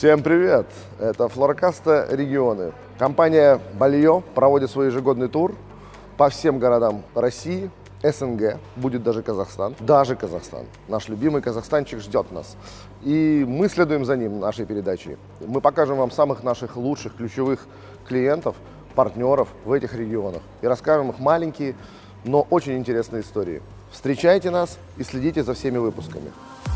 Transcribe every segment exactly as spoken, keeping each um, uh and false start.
Всем привет! Это Флоркаста Регионы. Компания Balyo проводит свой ежегодный тур по всем городам России, СНГ, будет даже Казахстан, даже Казахстан. Наш любимый казахстанчик ждет нас. И мы следуем за ним, нашей передачей. Мы покажем вам самых наших лучших ключевых клиентов, партнеров в этих регионах. И расскажем их маленькие, но очень интересные истории. Встречайте нас и следите за всеми выпусками.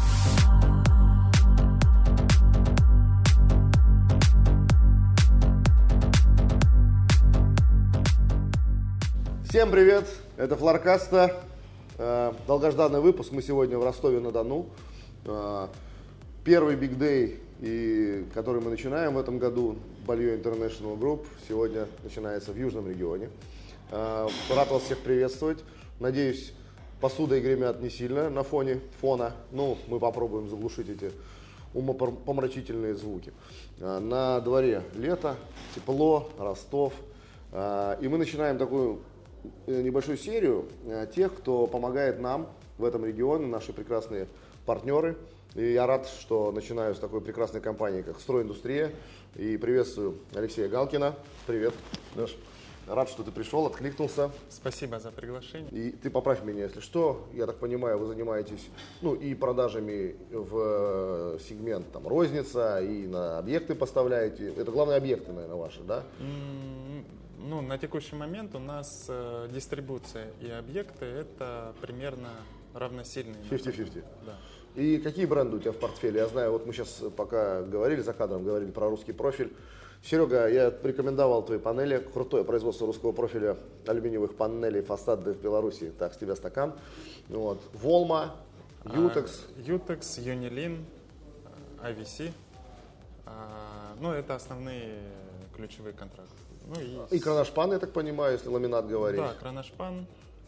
Всем привет! Это Флоркаста. Долгожданный выпуск. Мы сегодня в Ростове-на-Дону. Первый Big Day, который мы начинаем в этом году, Balyo International Group, сегодня начинается в Южном регионе. Рад вас всех приветствовать. Надеюсь, посудой гремят не сильно на фоне фона. Ну, мы попробуем заглушить эти умопомрачительные звуки. На дворе лето, тепло, Ростов. И мы начинаем такую небольшую серию тех, кто помогает нам в этом регионе, наши прекрасные партнеры. И я рад, что начинаю с такой прекрасной компании, как «Стройиндустрия». И приветствую Алексея Галкина. Привет, Леш. Рад, что ты пришел, откликнулся. Спасибо за приглашение. И ты поправь меня, если что. Я так понимаю, вы занимаетесь ну, и продажами в сегмент там, розница, и на объекты поставляете. Это главные объекты, наверное, ваши, да? Mm-hmm. Ну, на текущий момент у нас э, дистрибуция и объекты это примерно равносильные. пятьдесят на пятьдесят. Да. И какие бренды у тебя в портфеле? Я знаю, вот мы сейчас пока говорили за кадром, говорили про русский профиль. Серега, я порекомендовал твои панели. Крутое производство русского профиля алюминиевых панелей фасады в Беларуси. Так, с тебя стакан. Вот. Волма, Ютекс. Ютекс, Юнилин, ай ви си. А, ну, это основные ключевые контракты. Ну, и... и Кроношпан, я так понимаю, если ламинат говорить. Да, Кроношпан.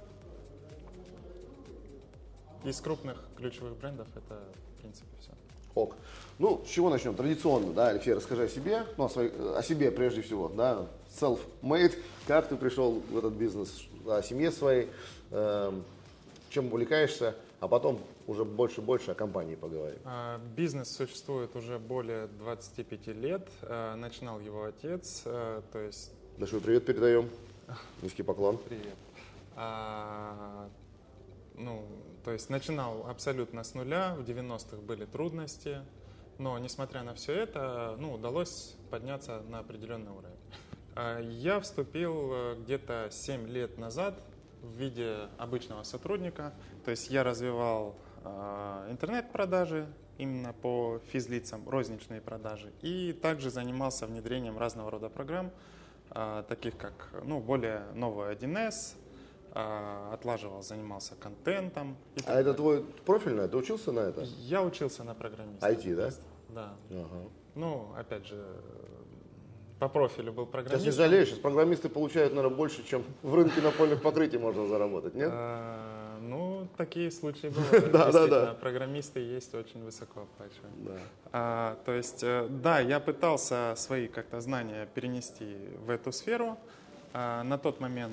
Из крупных ключевых брендов это, в принципе, все. Ок. Ну, с чего начнем? Традиционно, да, Алексей, расскажи о себе, ну, о, своей, о себе прежде всего, да, self-made, как ты пришел в этот бизнес, о семье своей, э, чем увлекаешься, а потом уже больше-больше о компании поговорим. Бизнес существует уже более двадцати пяти лет. Начинал его отец, то есть... Большой привет передаем. Низкий поклон. Привет. А, ну, то есть начинал абсолютно с нуля. В девяностых были трудности, но несмотря на все это, ну, удалось подняться на определенный уровень. Я вступил где-то семь лет назад в виде обычного сотрудника. То есть я развивал интернет-продажи именно по физлицам, розничные продажи. И также занимался внедрением разного рода программ, таких как ну, более новый один эс, отлаживал, занимался контентом. А это твой профильный? Ты учился на это? Я учился на программиста. ай ти, да? Да. Ага. Ну, опять же, по профилю был программист. Сейчас не жалеешь, сейчас программисты получают, наверное, больше, чем в рынке напольных покрытий можно заработать, нет? А, ну, такие случаи бывают. Да, да, да. Программисты есть очень высокооплачиваемые. А, то есть, да, я пытался свои как-то знания перенести в эту сферу. А, на тот момент,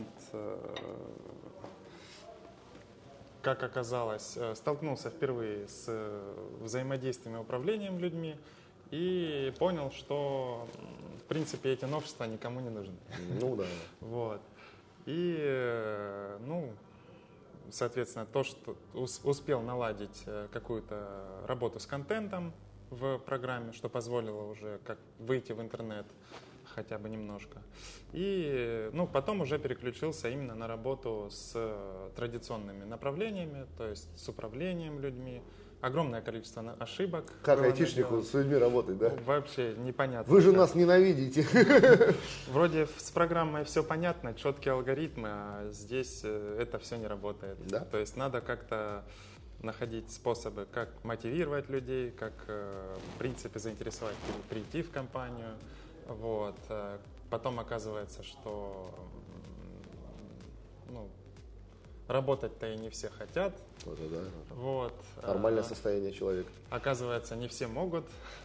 как оказалось, столкнулся впервые с взаимодействием и управлением людьми и понял, что в принципе эти новшества никому не нужны. Ну да. Вот. И, ну, соответственно, то, что успел наладить какую-то работу с контентом в программе, что позволило уже как выйти в интернет хотя бы немножко. И, ну, потом уже переключился именно на работу с традиционными направлениями, то есть с управлением людьми. Огромное количество ошибок. Как айтишнику с людьми работать, да? Ну, вообще непонятно. Вы же как. нас ненавидите. Вроде с программой все понятно, четкие алгоритмы, а здесь это все не работает. Да? То есть надо как-то находить способы, как мотивировать людей, как, в принципе, заинтересовать прийти в компанию. Вот. Потом оказывается, что ну, работать-то и не все хотят. Вот, да. Вот. Нормальное состояние человека. Оказывается, не все могут.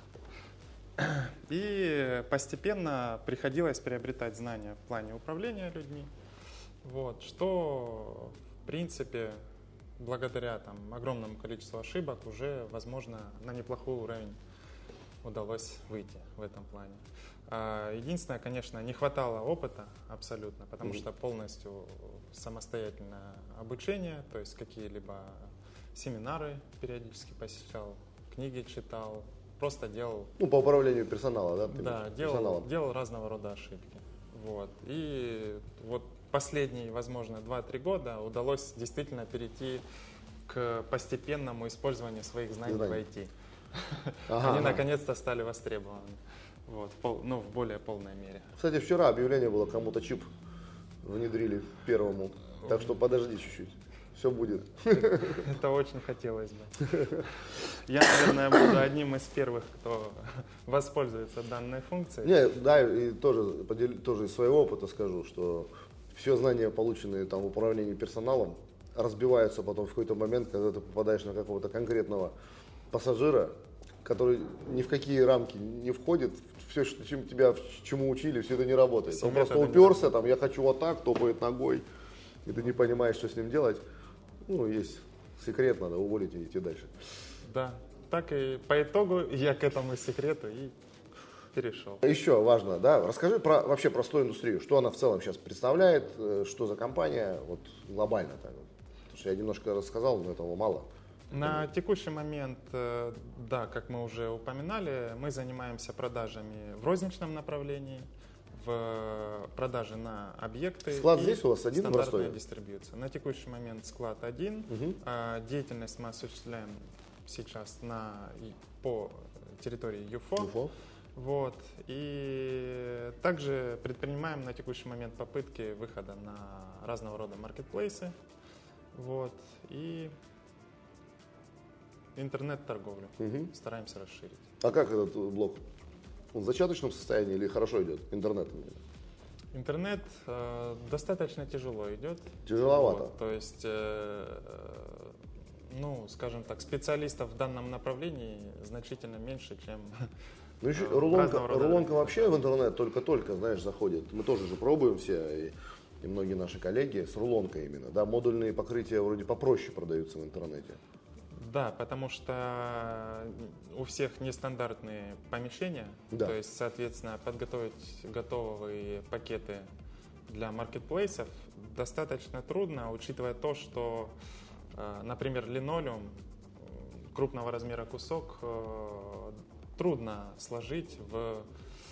И постепенно приходилось приобретать знания в плане управления людьми. Вот. Что, в принципе, благодаря там, огромному количеству ошибок уже возможно на неплохой уровень удалось выйти в этом плане. Единственное, конечно, не хватало опыта абсолютно, потому mm-hmm. что полностью самостоятельное обучение, то есть какие-либо семинары периодически посещал, книги читал, просто делал... Ну, по управлению персонала, да? Да, делал, делал разного рода ошибки. Вот. И вот последние, возможно, два-три года удалось действительно перейти к постепенному использованию своих знаний в ай ти. Ага, Они ага. наконец-то стали востребованы. Вот, пол, ну, в более полной мере. Кстати, вчера объявление было, кому-то чип внедрили первому. Так что подожди чуть-чуть. Все будет. Это очень хотелось бы. Я, наверное, буду одним из первых, кто воспользуется данной функцией. Не, да, и тоже, подел... тоже из своего опыта скажу, что все знания, полученные там в управлении персоналом, разбиваются потом в какой-то момент, когда ты попадаешь на какого-то конкретного пассажира, который ни в какие рамки не входит, все, что чем тебя чему учили, все это не работает. Все Он просто уперся, там, я хочу вот так, топает ногой, и ты не понимаешь, что с ним делать. Ну, есть секрет, надо уволить и идти дальше. Да, так и по итогу я к этому секрету и перешел. Еще важно, да, расскажи про, вообще про сто индустрию, что она в целом сейчас представляет, что за компания, вот глобально так. Потому что я немножко рассказал, но этого мало. На текущий момент, да, как мы уже упоминали, мы занимаемся продажами в розничном направлении, в продаже на объекты. Склад здесь у вас один в Ростове? Стандартная дистрибьюция. На текущий момент склад один. Угу. Деятельность мы осуществляем сейчас на, по территории ЮФО. ЮФО. Вот. И также предпринимаем на текущий момент попытки выхода на разного рода маркетплейсы. Вот. И интернет-торговлю угу. стараемся расширить. А как этот блок? Он в зачаточном состоянии или хорошо идет? Интернет? Интернет э, достаточно тяжело идет. Тяжеловато. Вот, то есть, э, ну, скажем так, специалистов в данном направлении значительно меньше, чем... Ну еще рулонка, рулонка вообще в интернет только-только, знаешь, заходит. Мы тоже же пробуем все, и, и многие наши коллеги с рулонкой именно. Да, модульные покрытия вроде попроще продаются в интернете. Да, потому что у всех нестандартные помещения, да. То есть, соответственно, подготовить готовые пакеты для маркетплейсов достаточно трудно, учитывая то, что, например, линолеум, крупного размера кусок, трудно сложить в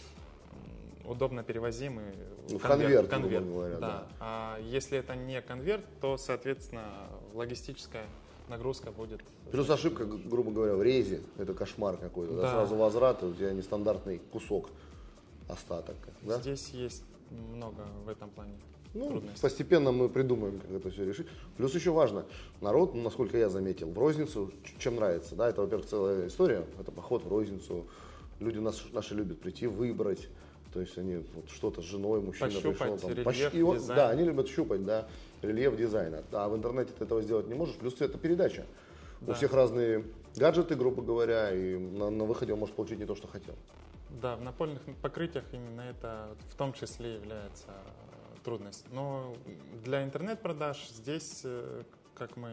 удобно перевозимый ну, конверт. конверт, конверт говоря, да. Да. А если это не конверт, то, соответственно, логистическая нагрузка будет. Плюс ошибка, грубо говоря, в резе, это кошмар какой-то. Да. Да, сразу возврат, у тебя нестандартный кусок, остаток. Да? Здесь есть много в этом плане ну, трудностей. Постепенно мы придумаем, как это все решить. Плюс еще важно, народ, ну, насколько я заметил, в розницу, чем нравится. Да? Это, во-первых, целая история, это поход в розницу. Люди нас, наши любят прийти, выбрать. То есть они вот что-то с женой, мужчина пощупать пришел. Там, рельеф, пощ... дизайн. Да, они любят щупать, да, рельеф дизайна. А в интернете ты этого сделать не можешь. Плюс это передача. Да. У всех разные гаджеты, грубо говоря, и на, на выходе он может получить не то, что хотел. Да, в напольных покрытиях именно это в том числе является трудность. Но для интернет-продаж здесь, как мы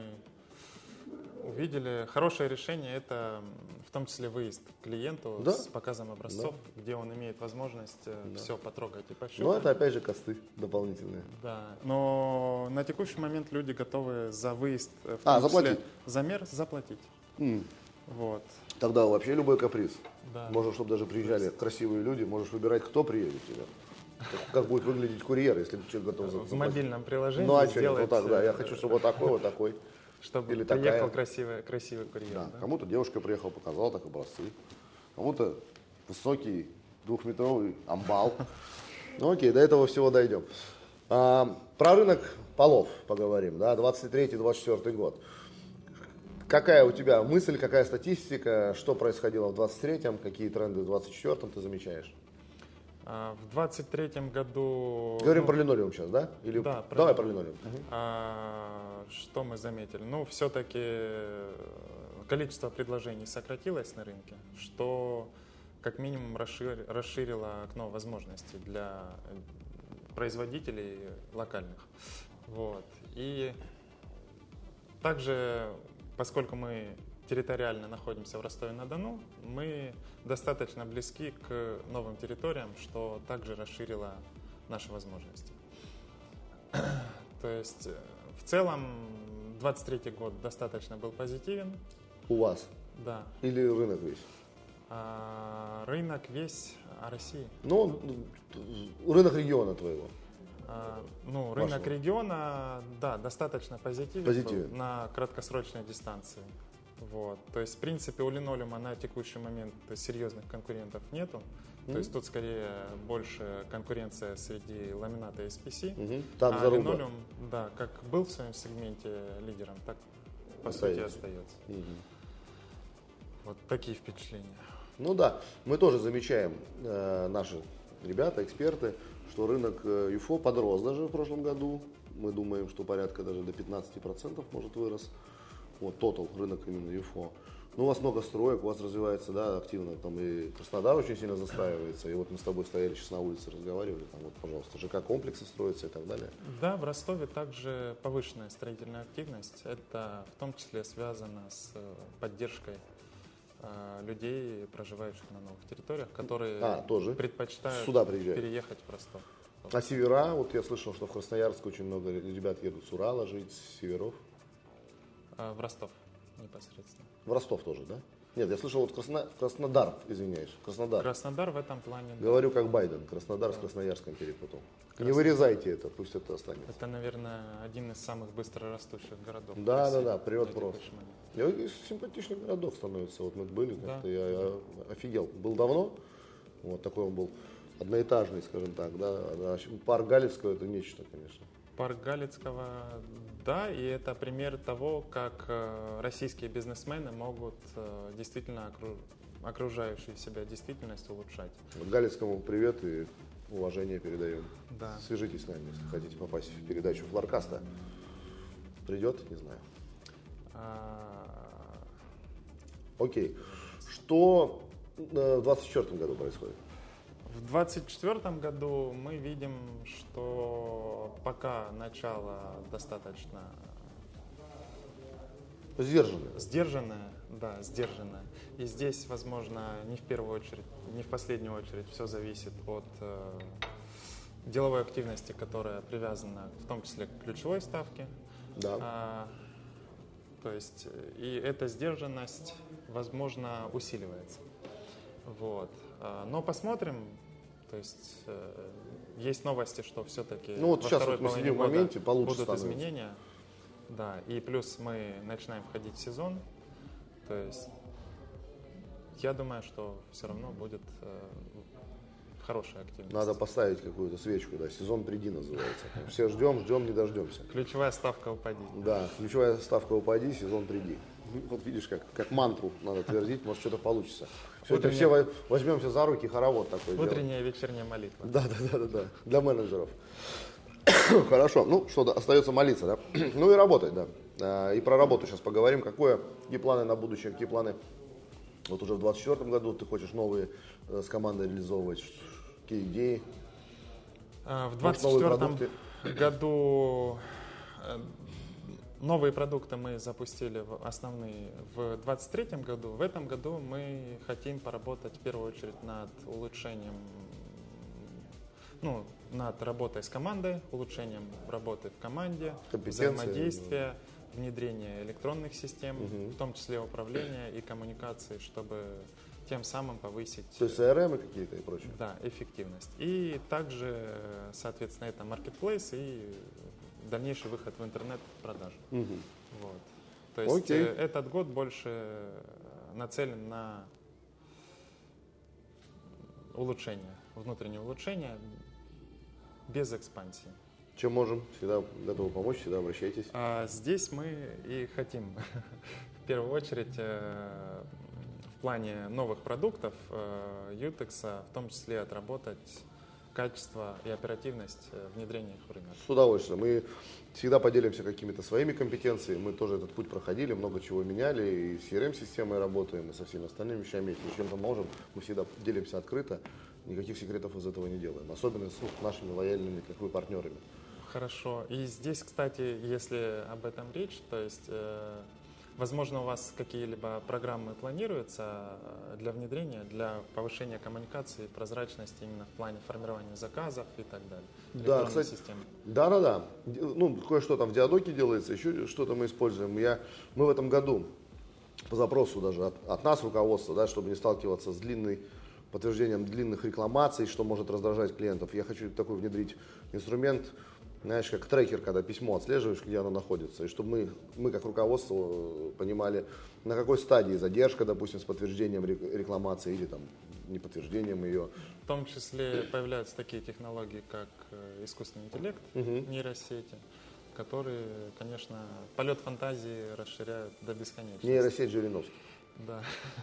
увидели, хорошее решение — это в том числе выезд к клиенту да? с показом образцов, да. где он имеет возможность да. все потрогать и пощупать. Ну, это опять же косты дополнительные. Да, но на текущий момент люди готовы за выезд, в том а, числе заплатить. замер, заплатить. Mm. Вот. Тогда вообще любой каприз. Да. Можно, чтобы даже приезжали красивые люди, можешь выбирать, кто приедет тебе. Как, как будет выглядеть курьер, если человек готов заплатить. В мобильном приложении ну, а сделать... Вот так, да, я хочу, чтобы вот такой, вот такой. Чтобы Или приехал такая. красивый, красивый курьер. Да. Да? Кому-то девушка приехала, показала так образцы. Кому-то высокий двухметровый амбал. Ну окей, до этого всего дойдем. А, про рынок полов поговорим, да, двадцать третий — двадцать четвёртый год. Какая у тебя мысль, какая статистика, что происходило в двадцать третьем, какие тренды в двадцать четвёртом ты замечаешь? А, в двадцать третьем году... Говорим ну, про линолеум сейчас, да? Или... Да, про Давай линолеум. про линолеум. Угу. А, что мы заметили? Ну, все-таки количество предложений сократилось на рынке, что как минимум расшир... расширило окно возможностей для производителей локальных. Вот. И также, поскольку мы территориально находимся в Ростове-на-Дону, мы достаточно близки к новым территориям, что также расширило наши возможности. То есть в целом двадцать третий год достаточно был позитивен. У вас? Да. Или рынок весь? А, рынок весь России. Ну, рынок региона твоего. А, ну, рынок Вашего. региона, да, достаточно позитивен, Позитивен. был на краткосрочной дистанции. Вот. То есть, в принципе, у линолеума на текущий момент серьезных конкурентов нету. Mm-hmm. То есть тут скорее больше конкуренция среди ламината и эс пи си. Mm-hmm. Там а заруба. линолеум, да, как был в своем сегменте лидером, так по Остается. сути остается. Mm-hmm. Вот такие впечатления. Ну да, мы тоже замечаем, э, наши ребята, эксперты, что рынок э, ю эф о подрос даже в прошлом году. Мы думаем, что порядка даже до пятнадцати процентов может вырос. Вот, тотал рынок именно ю эф о. Ну, у вас много строек, у вас развивается, да, активно, там и Краснодар очень сильно застраивается. И вот мы с тобой стояли сейчас на улице, разговаривали, там вот, пожалуйста, ЖК-комплексы строятся и так далее. Да, в Ростове также повышенная строительная активность. Это в том числе связано с поддержкой э, людей, проживающих на новых территориях, которые а, тоже. предпочитают Сюда приезжают. переехать в Ростов. А севера, вот я слышал, что в Красноярск очень много ребят едут с Урала жить, с северов. Э, в Ростов непосредственно. В Ростов тоже, да? Нет, я слышал, вот Красно... Краснодар, извиняюсь, Краснодар. Краснодар в этом плане. Говорю как Байден, Краснодар да. с Красноярском перепутал. Краснодар. Не вырезайте это, пусть это останется. Это, наверное, один из самых быстрорастущих городов. Да, да, да, прет просто. Я симпатичный городок становится, вот мы были, да. как-то я, я офигел. Был давно, вот такой он был одноэтажный, скажем так, да. Парк Галицкого это нечто, конечно. Парк Галицкого, да, и это пример того, как российские бизнесмены могут действительно окружающую себя действительность улучшать. Вот Галицкому привет и уважение передаем. Да. Свяжитесь с нами, если хотите попасть в передачу Флоркаста. Придет, не знаю. А... Окей. Что в двадцать четвёртом году происходит? В двадцать четвёртом году мы видим, что пока начало достаточно сдержанное. Сдержанное, да, сдержанное. И здесь, возможно, не в первую очередь, не в последнюю очередь все зависит от э, деловой активности, которая привязана в том числе к ключевой ставке. Да. А, то есть и эта сдержанность, возможно, усиливается. Вот. А, но посмотрим. То есть э, есть новости, что все-таки ну, вот во сейчас второй вот мы половине сидим в года моменте, получше будут становится. изменения. Да, и плюс мы начинаем входить в сезон. То есть я думаю, что все равно будет э, хорошая активность. Надо поставить какую-то свечку, да, сезон приди называется. Все ждем, ждем, не дождемся. Ключевая ставка упади. Да, ключевая ставка упади, сезон приди. Вот видишь, как, как мантру надо твердить, может что-то получится. Сегодня Утренняя... все возьмемся за руки, хоровод такой. Утренняя и вечерняя молитва. Да, да, да, да, да. Для менеджеров. Хорошо, ну что, остается молиться, да? Ну и работать, да. И про работу сейчас поговорим. Какое, какие планы на будущее, какие планы вот уже в двадцать четвёртом году ты хочешь новые с командой реализовывать, какие идеи? В двадцать четвёртом году новые продукты мы запустили в основные в двадцать третьем году. В этом году мы хотим поработать в первую очередь над улучшением, ну, над работой с командой, улучшением работы в команде, взаимодействия, внедрение электронных систем, угу. в том числе управления и коммуникации, чтобы тем самым повысить... То есть си ар эм какие-то и прочее? Да, эффективность. И также, соответственно, это marketplace и дальнейший выход в интернет-продажу. Угу. Вот. То есть Окей. этот год больше нацелен на улучшение, внутреннее улучшение без экспансии. Чем можем, всегда готовы помочь, всегда обращайтесь. А здесь мы и хотим в первую очередь в плане новых продуктов Ютекса, в том числе отработать качество и оперативность внедрения их в рынок. С удовольствием. Мы всегда поделимся какими-то своими компетенциями. Мы тоже этот путь проходили, много чего меняли, и с си ар эм-системой работаем, и со всеми остальными вещами. Если чем-то можем, мы всегда делимся открыто. Никаких секретов из этого не делаем. Особенно с нашими лояльными, как вы, партнерами. Хорошо. И здесь, кстати, если об этом речь, то есть э, Возможно, у вас какие-либо программы планируются для внедрения, для повышения коммуникации, прозрачности именно в плане формирования заказов и так далее? Да, кстати, системы. да, да, да. Ну, кое-что там в Диадоке делается, еще что-то мы используем. Я, мы в этом году по запросу даже от, от нас, руководства, да, чтобы не сталкиваться с длинной подтверждением длинных рекламаций, что может раздражать клиентов, я хочу такой внедрить инструмент, знаешь, как трекер, когда письмо отслеживаешь, где оно находится, и чтобы мы, мы как руководство понимали, на какой стадии задержка, допустим, с подтверждением рекламации или там неподтверждением ее. В том числе появляются такие технологии, как искусственный интеллект, uh-huh. нейросети, которые, конечно, полет фантазии расширяют до бесконечности. Нейросеть Жириновский. Да.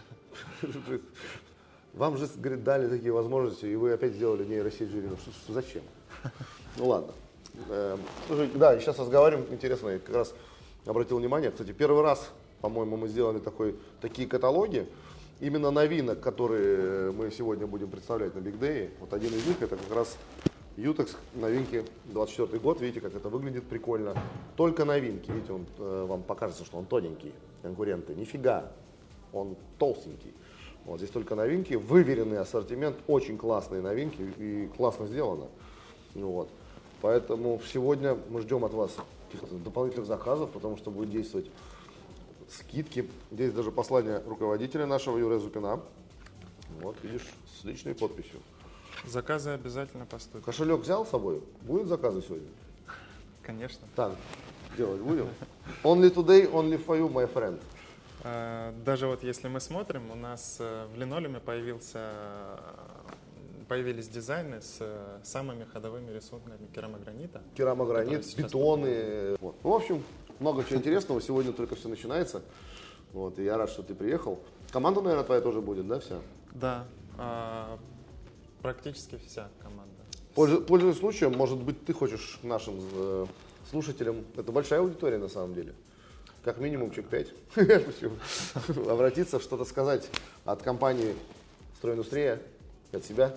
Вам же, говорит, дали такие возможности, и вы опять сделали нейросеть Жириновский. Зачем? Ну ладно. Слушай, да, сейчас разговариваем, интересно, я как раз обратил внимание, кстати, первый раз, по-моему, мы сделали такой, такие каталоги, именно новинок, которые мы сегодня будем представлять на Big Day. Вот один из них это как раз Ютекс, новинки, двадцать четвёртый год, видите, как это выглядит прикольно. Только новинки, видите, он, вам покажется, что он тоненький, конкуренты, нифига, он толстенький. Вот здесь только новинки, выверенный ассортимент, очень классные новинки и классно сделано. Вот. Поэтому сегодня мы ждем от вас каких-то дополнительных заказов, потому что будет действовать скидки. Здесь даже послание руководителя нашего Юрия Зупина. Вот, видишь, с личной подписью. Заказы обязательно поступят. Кошелек взял с собой? Будут заказы сегодня? Конечно. Так, делать будем? Only today, only for you, my friend. Даже вот если мы смотрим, у нас в линолеуме появился, появились дизайны с самыми ходовыми рисунками керамогранита. Керамогранит, бетоны. Вот. В общем, много чего интересного. Сегодня только все начинается. Вот, и я рад, что ты приехал. Команда, наверное, твоя тоже будет, да, вся? Да, практически вся команда. Пользуясь случаем, может быть, ты хочешь нашим слушателям, это большая аудитория на самом деле, как минимум человек пять, обратиться, что-то сказать от компании «Стройиндустрия», от себя?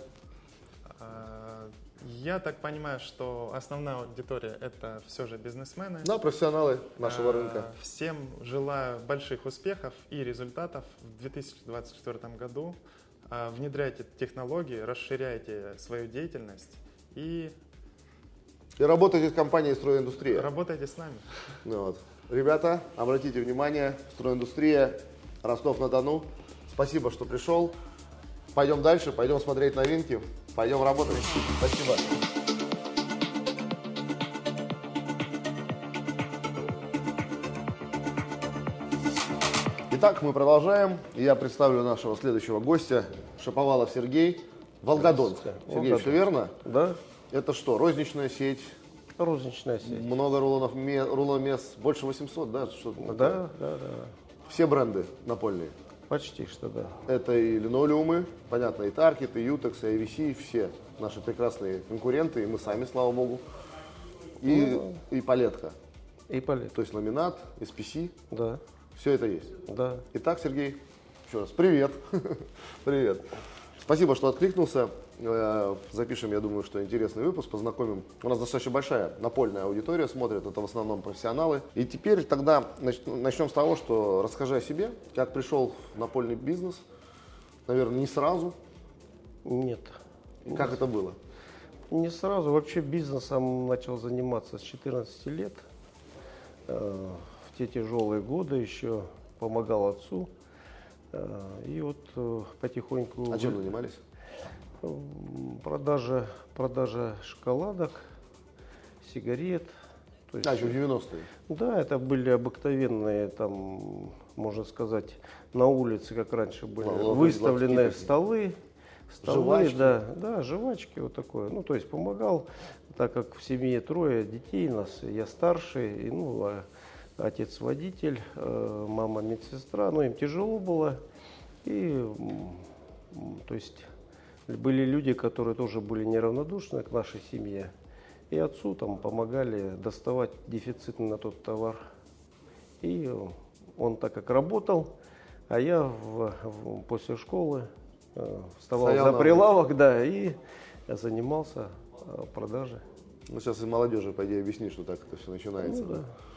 Я так понимаю, что основная аудитория – это все же бизнесмены. Да, профессионалы нашего рынка. Всем желаю больших успехов и результатов в две тысячи двадцать четвёртом году. Внедряйте технологии, расширяйте свою деятельность и… И работайте с компанией «Стройиндустрия». Работайте с нами. Вот. Ребята, обратите внимание, «Стройиндустрия», Ростов-на-Дону. Спасибо, что пришел. Пойдем дальше, пойдем смотреть новинки, пойдем работать. Спасибо. Итак, мы продолжаем. Я представлю нашего следующего гостя, Шаповалов Сергей, Волгодонск. Сергей, все верно? Да. Это что, розничная сеть? Розничная сеть. Много рулонов, руломес, больше восьмисот, да? Что-то такое? Да, да, да. Все бренды напольные? Почти что да. Это и линолеумы, понятно, и Таркет, и Ютекс, и эй ви си, все наши прекрасные конкуренты, и мы сами, слава богу. И, ну, и палетка. И палетка. То есть ламинат, эс пи си. Да. Все это есть. Да. Итак, Сергей, еще раз, привет. Привет. Спасибо, что откликнулся. Запишем, я думаю, что интересный выпуск, познакомим. У нас достаточно большая напольная аудитория смотрит, это в основном профессионалы. И теперь тогда начнем с того, что расскажи о себе, как пришел в напольный бизнес. Наверное, не сразу. Нет. Как это было? Не сразу. Вообще бизнесом начал заниматься с четырнадцати лет. В те тяжелые годы еще помогал отцу. И вот потихоньку... А чем занимались? Продажа, продажа шоколадок, сигарет. То есть, а, еще в девяностые? Да, это были обыкновенные, там, можно сказать, на улице, как раньше были, ну, выставленные столы. Столы, жвачки. Да, да, жвачки, вот такое. Ну, то есть помогал, так как в семье трое детей нас, я старший, и, ну, а отец водитель, мама медсестра, ну, им тяжело было. И, то есть... Были люди, которые тоже были неравнодушны к нашей семье. И отцу там помогали доставать дефицитный на тот товар. И он так как работал, а я в, в, после школы э, вставал Стоял за прилавок, да, и занимался э, продажей. Ну, сейчас и молодежи, по идее, объясни, что так это все начинается. Ну, да.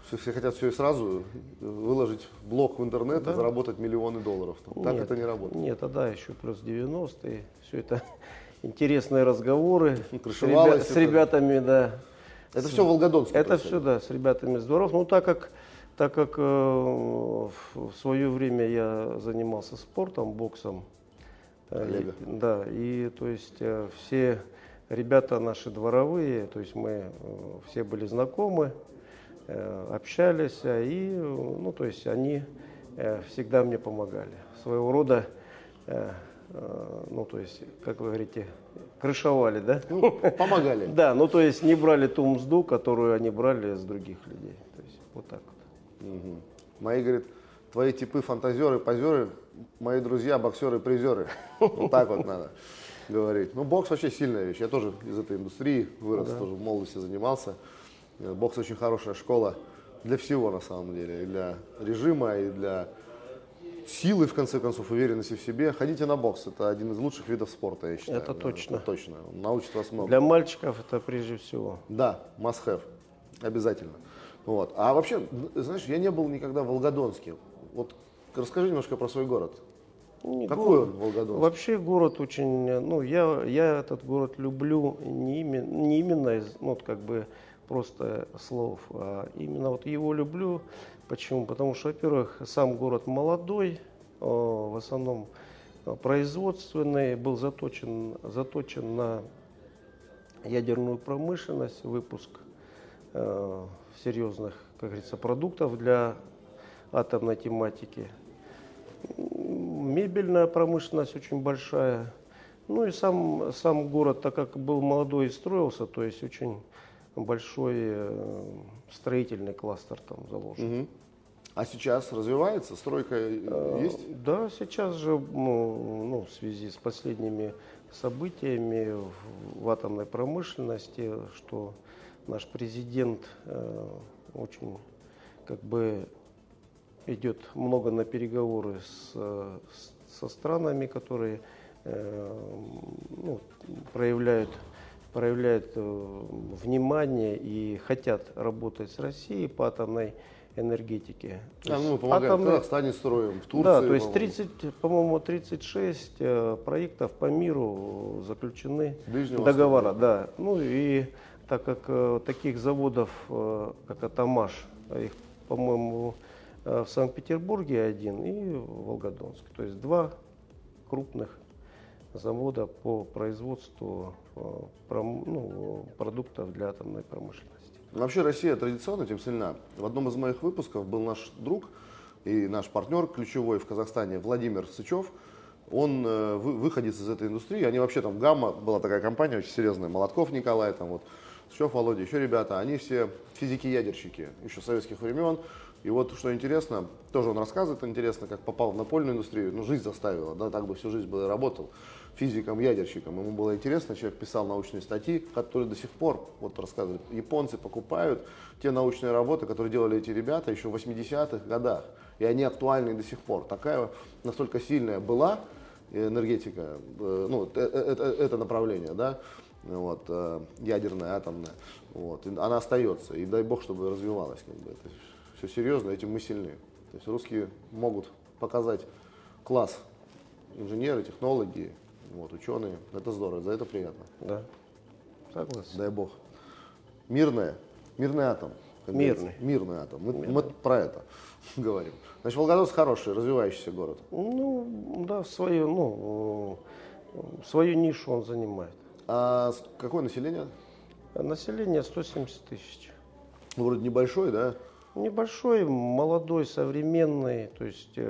Все, все хотят все и сразу выложить в блог в интернет Да. и заработать миллионы долларов. Так Нет, это не работает. Нет, тогда еще плюс девяностые. Все это интересные разговоры с, Крышевалось ребя- с это. ребятами, да. Это все в Волгодонске Это происходит? все, да, с ребятами с дворов. Ну, так как, так как э, в в свое время я занимался спортом, боксом. э, Коллега. и- да, и то есть э, все ребята наши дворовые, то есть мы э, все были знакомы, э, общались, а и, э, ну, то есть они э, всегда мне помогали. Своего рода, э, э, ну, то есть, как вы говорите, крышевали, да? Ну, помогали. Да, ну то есть не брали ту мзду, которую они брали с других людей. То есть вот так вот. Мгм. Мои, говорит, твои типы фантазеры, позеры, мои друзья, боксеры, призеры. Вот так вот надо говорить. Ну, бокс вообще сильная вещь. Я тоже из этой индустрии вырос, Да. тоже в молодости занимался. Э, Бокс очень хорошая школа для всего, на самом деле. И для режима, и для силы, в конце концов, уверенности в себе. Ходите на бокс. Это один из лучших видов спорта, я считаю. Это Да, точно. это точно. Он научит вас много. Для мальчиков это прежде всего. Да, must have. Обязательно. Вот. А вообще, знаешь, я не был никогда в Волгодонске. Вот расскажи немножко про свой город. Не, Какой город- он, Волгодонск? Вообще город очень, ну я, я этот город люблю не именно, не именно из, ну, вот как бы просто слов, а именно вот его люблю. Почему? Потому что, во-первых, сам город молодой, э, в основном э, производственный, был заточен, заточен на ядерную промышленность, выпуск э, серьезных, как говорится, продуктов для атомной тематики. Мебельная промышленность очень большая. Ну и сам, сам город, так как был молодой и строился, то есть очень большой э, строительный кластер там заложен. Мгм. А сейчас развивается? Стройка Э, есть? Да, сейчас же ну, ну, в связи с последними событиями в, в атомной промышленности, что наш президент э, очень как бы идет много на переговоры с, э, с- со странами, которые э, ну, проявляют, проявляют э, внимание и хотят работать с Россией по атомной энергетике. То А, есть ну, помогает. В атомный- Казахстане строим, в Турции. да, то есть по-моему. тридцать, по-моему, тридцать шесть э, проектов по миру заключены Ближнего договора, Востока. да. Ну и так как э, таких заводов, э, как Атомаш, их, по-моему, э, в Санкт-Петербурге один и в Волгодонске. То есть два крупных завода по производству э, пром- ну, продуктов для атомной промышленности. Вообще Россия традиционно этим сильна. В одном из моих выпусков был наш друг и наш партнер ключевой в Казахстане Владимир Сычев. Он э, вы- выходец из этой индустрии. Они вообще там Гамма была такая компания очень серьезная. Молотков Николай, там вот Сычев Володя, еще ребята. Они все физики-ядерщики еще с советских времен. И вот что интересно, тоже он рассказывает интересно, как попал в напольную индустрию. Ну жизнь заставила, да, так бы всю жизнь бы и работал физиком-ядерщиком. Ему было интересно, человек писал научные статьи, которые до сих пор, вот рассказывают, японцы покупают те научные работы, которые делали эти ребята еще в восьмидесятых годах. И они актуальны до сих пор. Такая настолько сильная была энергетика, э, ну, э- э- э- это направление, да, вот, э, ядерная, атомная, вот, и она остается. И дай бог, чтобы развивалась. Как бы. Это все серьезно, этим мы сильны. То есть русские могут показать класс инженеры, технологи, вот, ученые. Это здорово, за это приятно. Да, согласен. Дай бог. Мирная, мирный атом. как Мирный. говорится. Мирный атом. Мы, мы про это говорим. Значит, Волгодонск хороший, развивающийся город. Ну, да, свою, ну, э, свою нишу он занимает. А с- какое население? А население сто семьдесят тысяч. Ну, вроде небольшой, да? Небольшой, молодой, современный, то есть э,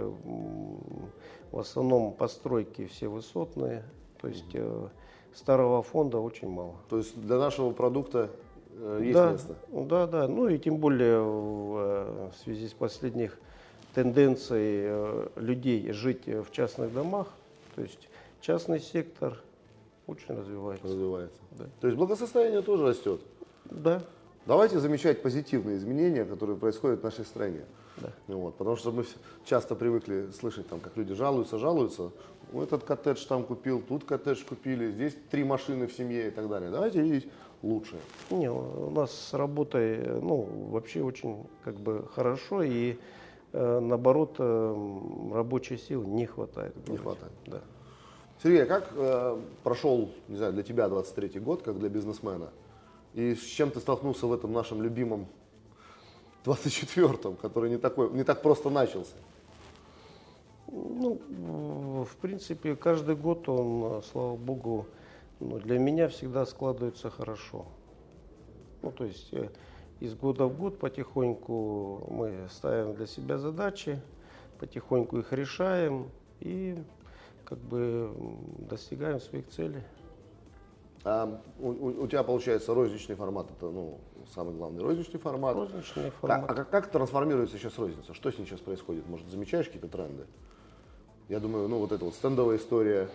м, в основном постройки все высотные, то есть э, старого фонда очень мало. То есть для нашего продукта э, есть да, место. Да, да, ну и тем более в, э, в связи с последних тенденцией э, людей жить в частных домах, то есть частный сектор очень развивается. Развивается. Да. То есть благосостояние тоже растет. Да. Давайте замечать позитивные изменения, которые происходят в нашей стране. Да. Вот, потому что мы часто привыкли слышать, там, как люди жалуются, жалуются. Ну, этот коттедж там купил, тут коттедж купили, здесь три машины в семье и так далее. Давайте видеть лучшее. Не, у нас с работой, ну, вообще очень как бы хорошо, и э, наоборот э, рабочей силы не хватает. Не хватает. Да. Сергей, как э, прошел, не знаю, для тебя двадцать третий год, как для бизнесмена? И с чем ты столкнулся в этом нашем любимом двадцать четвёртом, который не, такой, не так просто начался? Ну, в принципе, каждый год он, слава богу, ну, для меня всегда складывается хорошо. Ну, то есть э, из года в год потихоньку мы ставим для себя задачи, потихоньку их решаем и как бы достигаем своих целей. А у, у- у тебя получается розничный формат, это ну, самый главный розничный формат. Розничный А, формат. а как, как трансформируется сейчас розница? Что с ней сейчас происходит? Может, замечаешь какие-то тренды? Я думаю, ну вот эта вот стендовая история,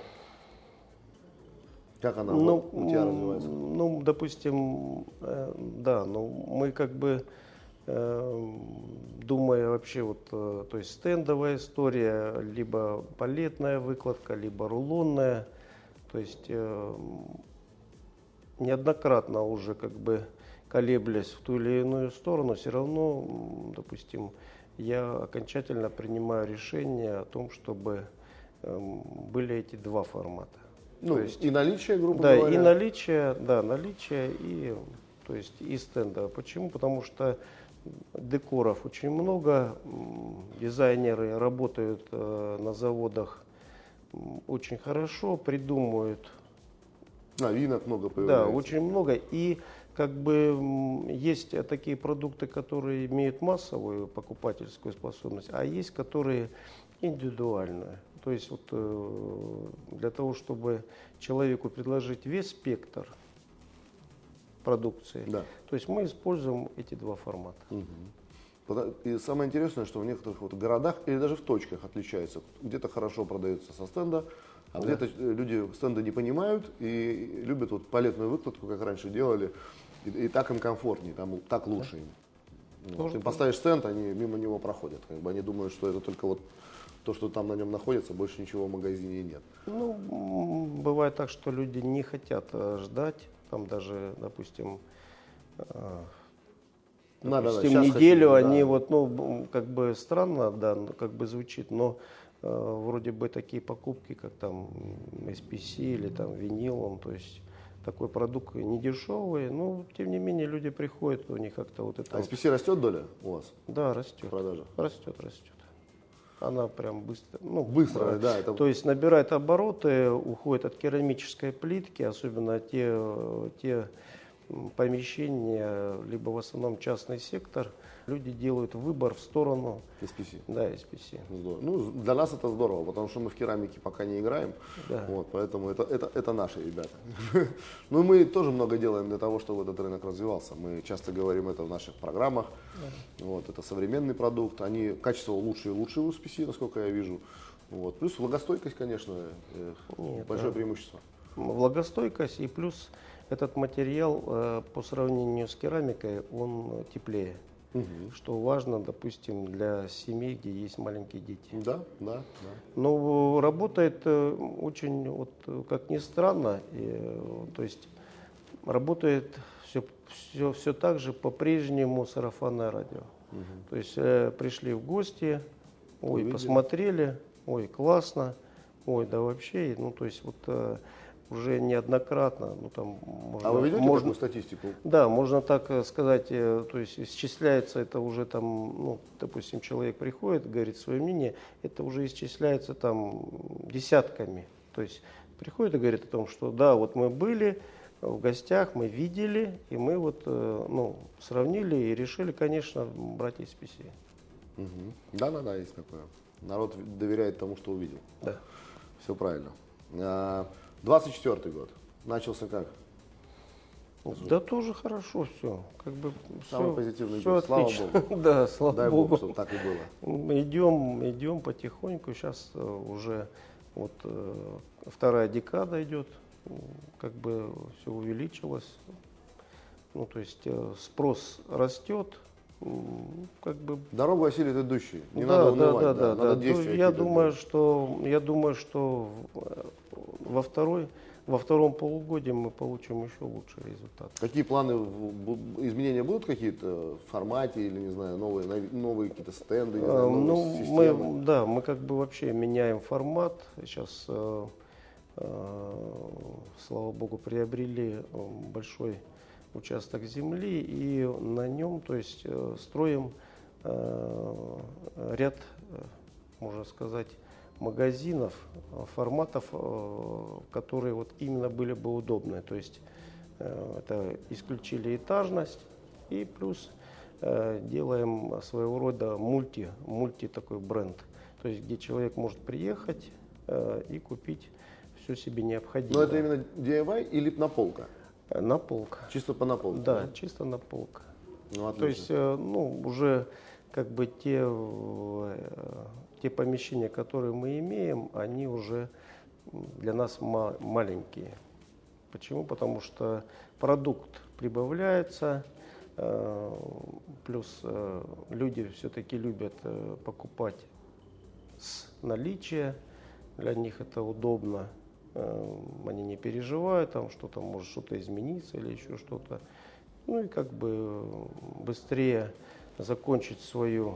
как она Ну, у тебя развивается? ну, допустим, э, да, ну мы как бы э, думая вообще вот, э, то есть стендовая история, либо палетная выкладка, либо рулонная, то есть э, неоднократно уже как бы колеблясь в ту или иную сторону, все равно, м, допустим, я окончательно принимаю решение о том, чтобы эм, были эти два формата. Ну, то есть, и наличие, грубо да, говоря. и наличие, да, наличие и, то есть, и стенда. Почему? Потому что декоров очень много, м, дизайнеры работают э, на заводах м, очень хорошо, придумывают. Новинок много Да, появляется. очень много. И как бы м, есть э, такие продукты, которые имеют массовую покупательскую способность, а есть, которые индивидуальную. То есть вот э, для того, чтобы человеку предложить весь спектр продукции, Да. то есть мы используем эти два формата. Мгм. Пота- И самое интересное, что в некоторых вот городах или даже в точках отличается. Где-то хорошо продается со стенда, а Да. где-то э, люди стенда не понимают и любят вот палетную выкладку, как раньше делали, и, и так им комфортнее, там, так лучше им. Ну, Тоже ты так. поставишь стенд, они мимо него проходят. Как бы они думают, что это только вот то, что там на нем находится, больше ничего в магазине и нет. Ну, м, бывает так, что люди не хотят э, ждать, там даже, допустим, э, Да, да, да, допустим, щас неделю хотим, да. они вот, ну, м, как бы странно, да, ну, как бы звучит, но э, вроде бы такие покупки, как там эс пи си или там винил, он, то есть такой продукт не дешевый, но тем не менее люди приходят, у них как-то вот это А вот- эс пи си растет доля у вас да, в растет, продаже? растет, растет. Она прям быстро, ну, Быстро, э, да. Это... То есть набирает обороты, уходит от керамической плитки, особенно те, э, те м, помещения, либо в основном частный сектор, люди делают выбор в сторону, эс пи си. да, эс пи си. Здорово. Ну, для нас это здорово, потому что мы в керамике пока не играем, Да. вот, поэтому это, это, это наши ребята. Ну, мы тоже много делаем для того, чтобы этот рынок развивался. Мы часто говорим это в наших программах. Вот, это современный продукт, они качество лучше и лучше у эс пи си, насколько я вижу. Вот. Плюс влагостойкость, конечно, э, Нет, большое да. преимущество. Влагостойкость и плюс этот материал э, по сравнению с керамикой, он теплее. Мгм. Что важно, допустим, для семей, где есть маленькие дети. Да, да, да. Но работает э, очень, вот, э, как ни странно, и, э, то есть работает все, все, все так же по-прежнему сарафанное радио. То есть э, пришли в гости, ой, Увидели. посмотрели, ой, классно, ой, да вообще, ну то есть вот э, уже неоднократно, ну там можно, А вы ведете можно, такую статистику? да, можно так э, сказать, э, то есть исчисляется это уже там, ну, допустим, человек приходит, говорит свое мнение, это уже исчисляется там десятками. То есть приходит и говорит о том, что да, вот мы были в гостях, мы видели, и мы вот, э, ну, сравнили и решили, конечно, брать эс пи си. Мгм. Да, да, да, есть такое. Народ доверяет тому, что увидел. Да. Все правильно. А, двадцать четвёртый год. Начался как? Да тоже хорошо все, как бы Самый все, позитивный все год. Слава отлично. Богу. Да, слава Дай Богу. Бог, чтобы так и было. Мы идем, идем потихоньку. Сейчас э, уже вот э, вторая декада идет, м, как бы все увеличилось. Ну, то есть э, спрос растет, как бы... Дорогу осилит идущий. Не да, надо унывать, да, да, да, надо да. действия Я какие-то думаю, делать. что я думаю, что во второй, во втором полугодии мы получим еще лучший результат. Какие планы, в- бу- изменения будут какие-то в формате или, не знаю, новые, нов- новые какие-то стенды, не знаю, Э, новые Ну, системы? мы, да, мы как бы вообще меняем формат. Сейчас, э, э, слава богу, приобрели э, большой участок земли и на нем, то есть, э, строим э, ряд, э, можно сказать, магазинов, э, форматов, э, которые вот именно были бы удобны. То есть э, это исключили этажность и плюс э, делаем своего рода мульти, мульти такой бренд. То есть где человек может приехать э, и купить все себе необходимое. Но это именно ди ай вай или наполка? Э, На полка. Чисто по наполке? Да, чисто на полка. Ну, отлично. То есть, э, ну, уже как бы те, э, те помещения, которые мы имеем, они уже для нас ма- маленькие. Почему? Потому что продукт прибавляется, э, плюс э, люди все-таки любят э, покупать с наличия, для них это удобно, э, они не переживают, там что-то может что-то измениться или еще что-то. Ну и как бы быстрее закончить свою,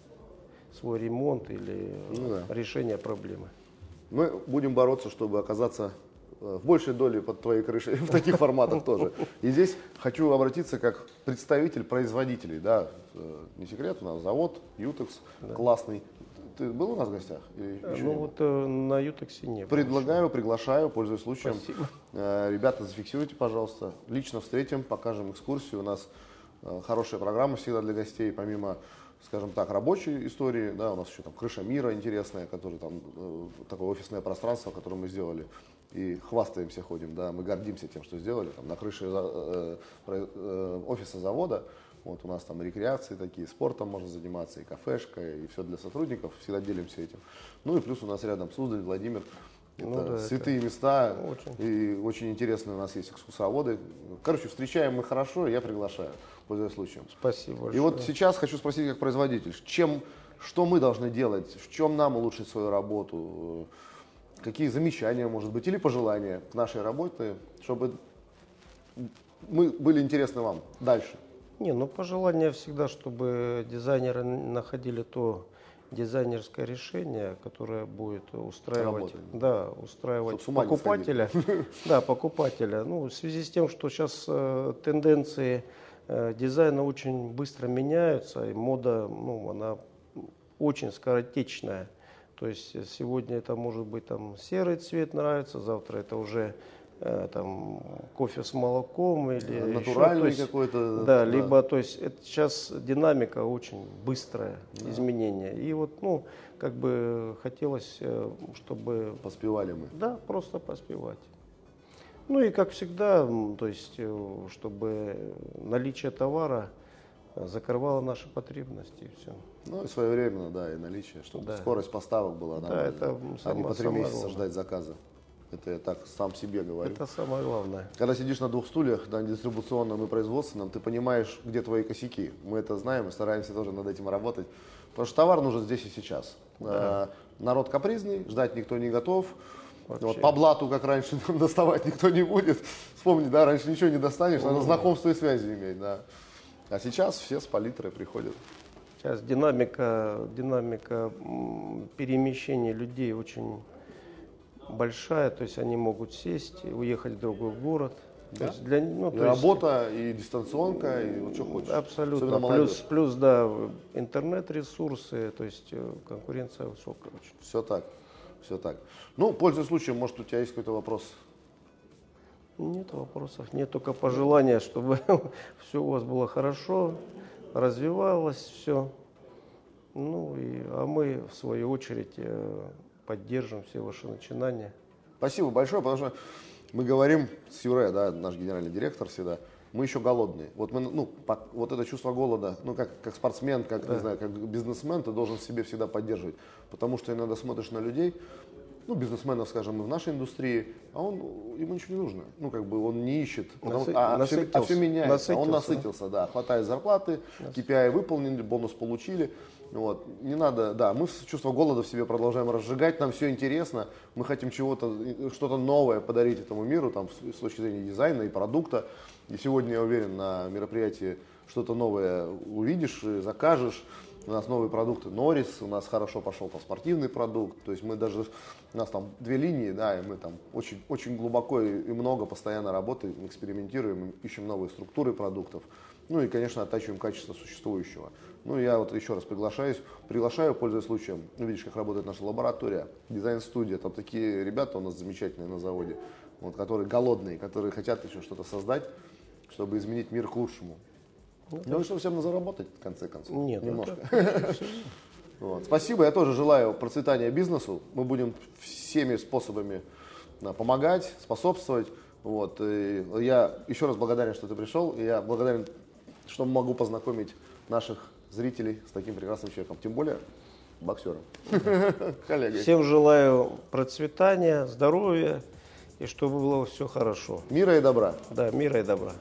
свой ремонт или Ну да. решение проблемы. Мы будем бороться, чтобы оказаться э, в большей доле под твоей крышей в таких форматах тоже. И здесь хочу обратиться как представитель производителей. Да, э, не секрет, у нас завод Ютекс классный. Ты был у нас в гостях? Или еще Ну не был? вот э, на Ютексе не было. Предлагаю, приглашаю, пользуясь случаем. Спасибо. Э, Ребята, зафиксируйте, пожалуйста. Лично встретим, покажем экскурсию. У нас э, хорошая программа всегда для гостей, помимо, скажем так, рабочей истории. Да, у нас еще там крыша мира интересная, которая там э, такое офисное пространство, которое мы сделали. И хвастаемся, ходим, да, мы гордимся тем, что сделали. Там на крыше э, э, э, офиса завода. Вот у нас там рекреации такие, спортом можно заниматься, и кафешка, и все для сотрудников, всегда делимся этим. Ну и плюс у нас рядом Суздаль, Владимир, это Ну да, святые места, очень. и очень интересные у нас есть экскурсоводы. Короче, встречаем мы хорошо, и я приглашаю, пользуясь случаем. Спасибо большое. И вот сейчас хочу спросить как производитель, чем, что мы должны делать, в чем нам улучшить свою работу, какие замечания, может быть, или пожелания к нашей работе, чтобы мы были интересны вам дальше. Не, ну пожелание всегда, чтобы дизайнеры находили то дизайнерское решение, которое будет устраивать, Работать. да, устраивать Чтоб с ума не покупателя. Да, покупателя. Ну, в связи с тем, что сейчас э, тенденции э, дизайна очень быстро меняются, и мода, ну, она очень скоротечная. То есть сегодня это может быть там серый цвет нравится, завтра это уже э, там кофе с молоком или еще, Натуральный то есть, какой-то. да, либо, то есть это сейчас динамика очень быстрая, Да. изменения. И вот, ну, как бы хотелось, э, чтобы, Поспевали мы. да, просто поспевать. Ну и как всегда, м, то есть, э, чтобы наличие товара э, закрывало наши потребности и все. Ну и своевременно, да, и наличие, чтобы Да. скорость поставок была Да, нормальная. это а не самое- по три самое месяца главное. ждать заказа. Это я так сам себе говорю. Это самое главное. Когда сидишь на двух стульях, да, дистрибуционном и производственном, ты понимаешь, где твои косяки. Мы это знаем и стараемся тоже над этим работать. Потому что товар нужен здесь и сейчас. Да. А, народ капризный, ждать никто не готов. Вообще. Вот, по блату, как раньше, доставать никто не будет. Вспомни, да, раньше ничего не достанешь, надо Ну. знакомство и связи иметь, да. А сейчас все с палитрой приходят. Сейчас динамика, динамика м, перемещения людей очень большая, то есть они могут сесть и уехать в другой город. То Да? есть для, ну, И то есть работа, и дистанционка, и вот что хочешь. абсолютно. Особенно Плюс, молодежь. плюс, да, интернет-ресурсы, то есть э, конкуренция высокая очень. Все так, все так. Ну, пользуясь случаем, может, у тебя есть какой-то вопрос? Нет вопросов, нет только пожелания, чтобы все у вас было хорошо, развивалось все. Ну и, а мы, в свою очередь, э, поддержим все ваши начинания. Спасибо большое, потому что мы говорим с Юре, да, наш генеральный директор всегда, мы еще голодные. Вот, мы, ну, по- вот это чувство голода, ну, как, как спортсмен, как, Да. не знаю, как бизнесмен, ты должен в себе всегда поддерживать. Потому что иногда смотришь на людей, ну, бизнесменов, скажем, и в нашей индустрии, а он, ему ничего не нужно. Ну, как бы он не ищет, потому, Насы... а, все, а все меняется. Насытился. Он насытился, да. Хватает зарплаты, кей пи ай выполнили, бонус получили. Вот. Не надо, да, мы чувство голода в себе продолжаем разжигать, нам все интересно, мы хотим чего-то, что-то новое подарить этому миру, там, с точки зрения дизайна и продукта. И сегодня, я уверен, на мероприятии что-то новое увидишь, закажешь. У нас новые продукты Норрис, у нас хорошо пошел там спортивный продукт, то есть мы даже, у нас там две линии, да, и мы там очень, очень глубоко и, и много постоянно работаем, экспериментируем, ищем новые структуры продуктов, ну и, конечно, оттачиваем качество существующего. Ну, я вот еще раз приглашаюсь, приглашаю, пользуясь случаем, ну, видишь, как работает наша лаборатория, дизайн-студия, там такие ребята у нас замечательные на заводе, вот, которые голодные, которые хотят еще что-то создать, чтобы изменить мир к лучшему. Ну и чтобы всем заработать, в конце концов, Нет, немножко. Вот. Спасибо, я тоже желаю процветания бизнесу. Мы будем всеми способами да, помогать, способствовать. Вот. И я еще раз благодарен, что ты пришел. И я благодарен, что могу познакомить наших зрителей с таким прекрасным человеком. Тем более боксером. Коллегой. Всем желаю процветания, здоровья и чтобы было все хорошо. Мира и добра. Да, мира и добра.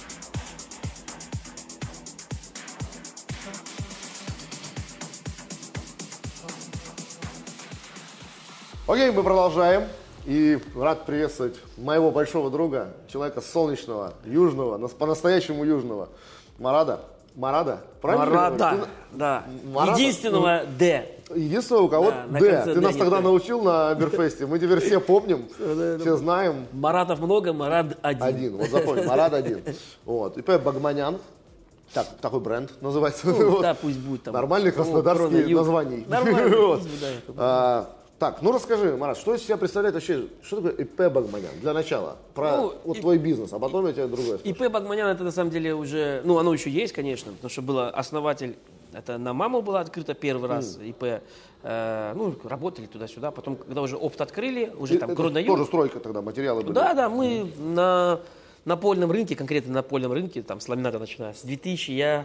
Окей, мы продолжаем. И рад приветствовать моего большого друга, человека солнечного, южного, нас- по-настоящему южного, Марада. Марада? Правильно я Марада, говорю? да. Марада? Единственного Д. Ты- Единственного, у кого Да, на Д. конце Ты Д нас не тогда Д. научил на Бирфесте. Мы теперь все помним, все знаем. Маратов много, Марат один. Один. Вот запомни, Марад один. Вот. И П. Багманян. Так, такой бренд называется. Ну, Вот. да, пусть будет там. Нормальных Ну, краснодарских Корона-Юг. названий. Нормально. Вот. пусть будет, да, это будет. А, так, ну расскажи, Марат, что из себя представляет вообще, что такое ИП Багманян для начала? Про Ну, вот и- твой бизнес, а потом я тебе другое спрошу. ИП Багманян это на самом деле уже, ну оно еще есть, конечно, потому что было основатель, это на маму было открыто первый раз ИП, э, ну работали туда-сюда, потом когда уже опт открыли, уже И там это Корона-Юг. тоже стройка тогда, материалы были. Да, да, мы на напольном рынке, конкретно на напольном рынке, там с ламината начиная, с две тысячи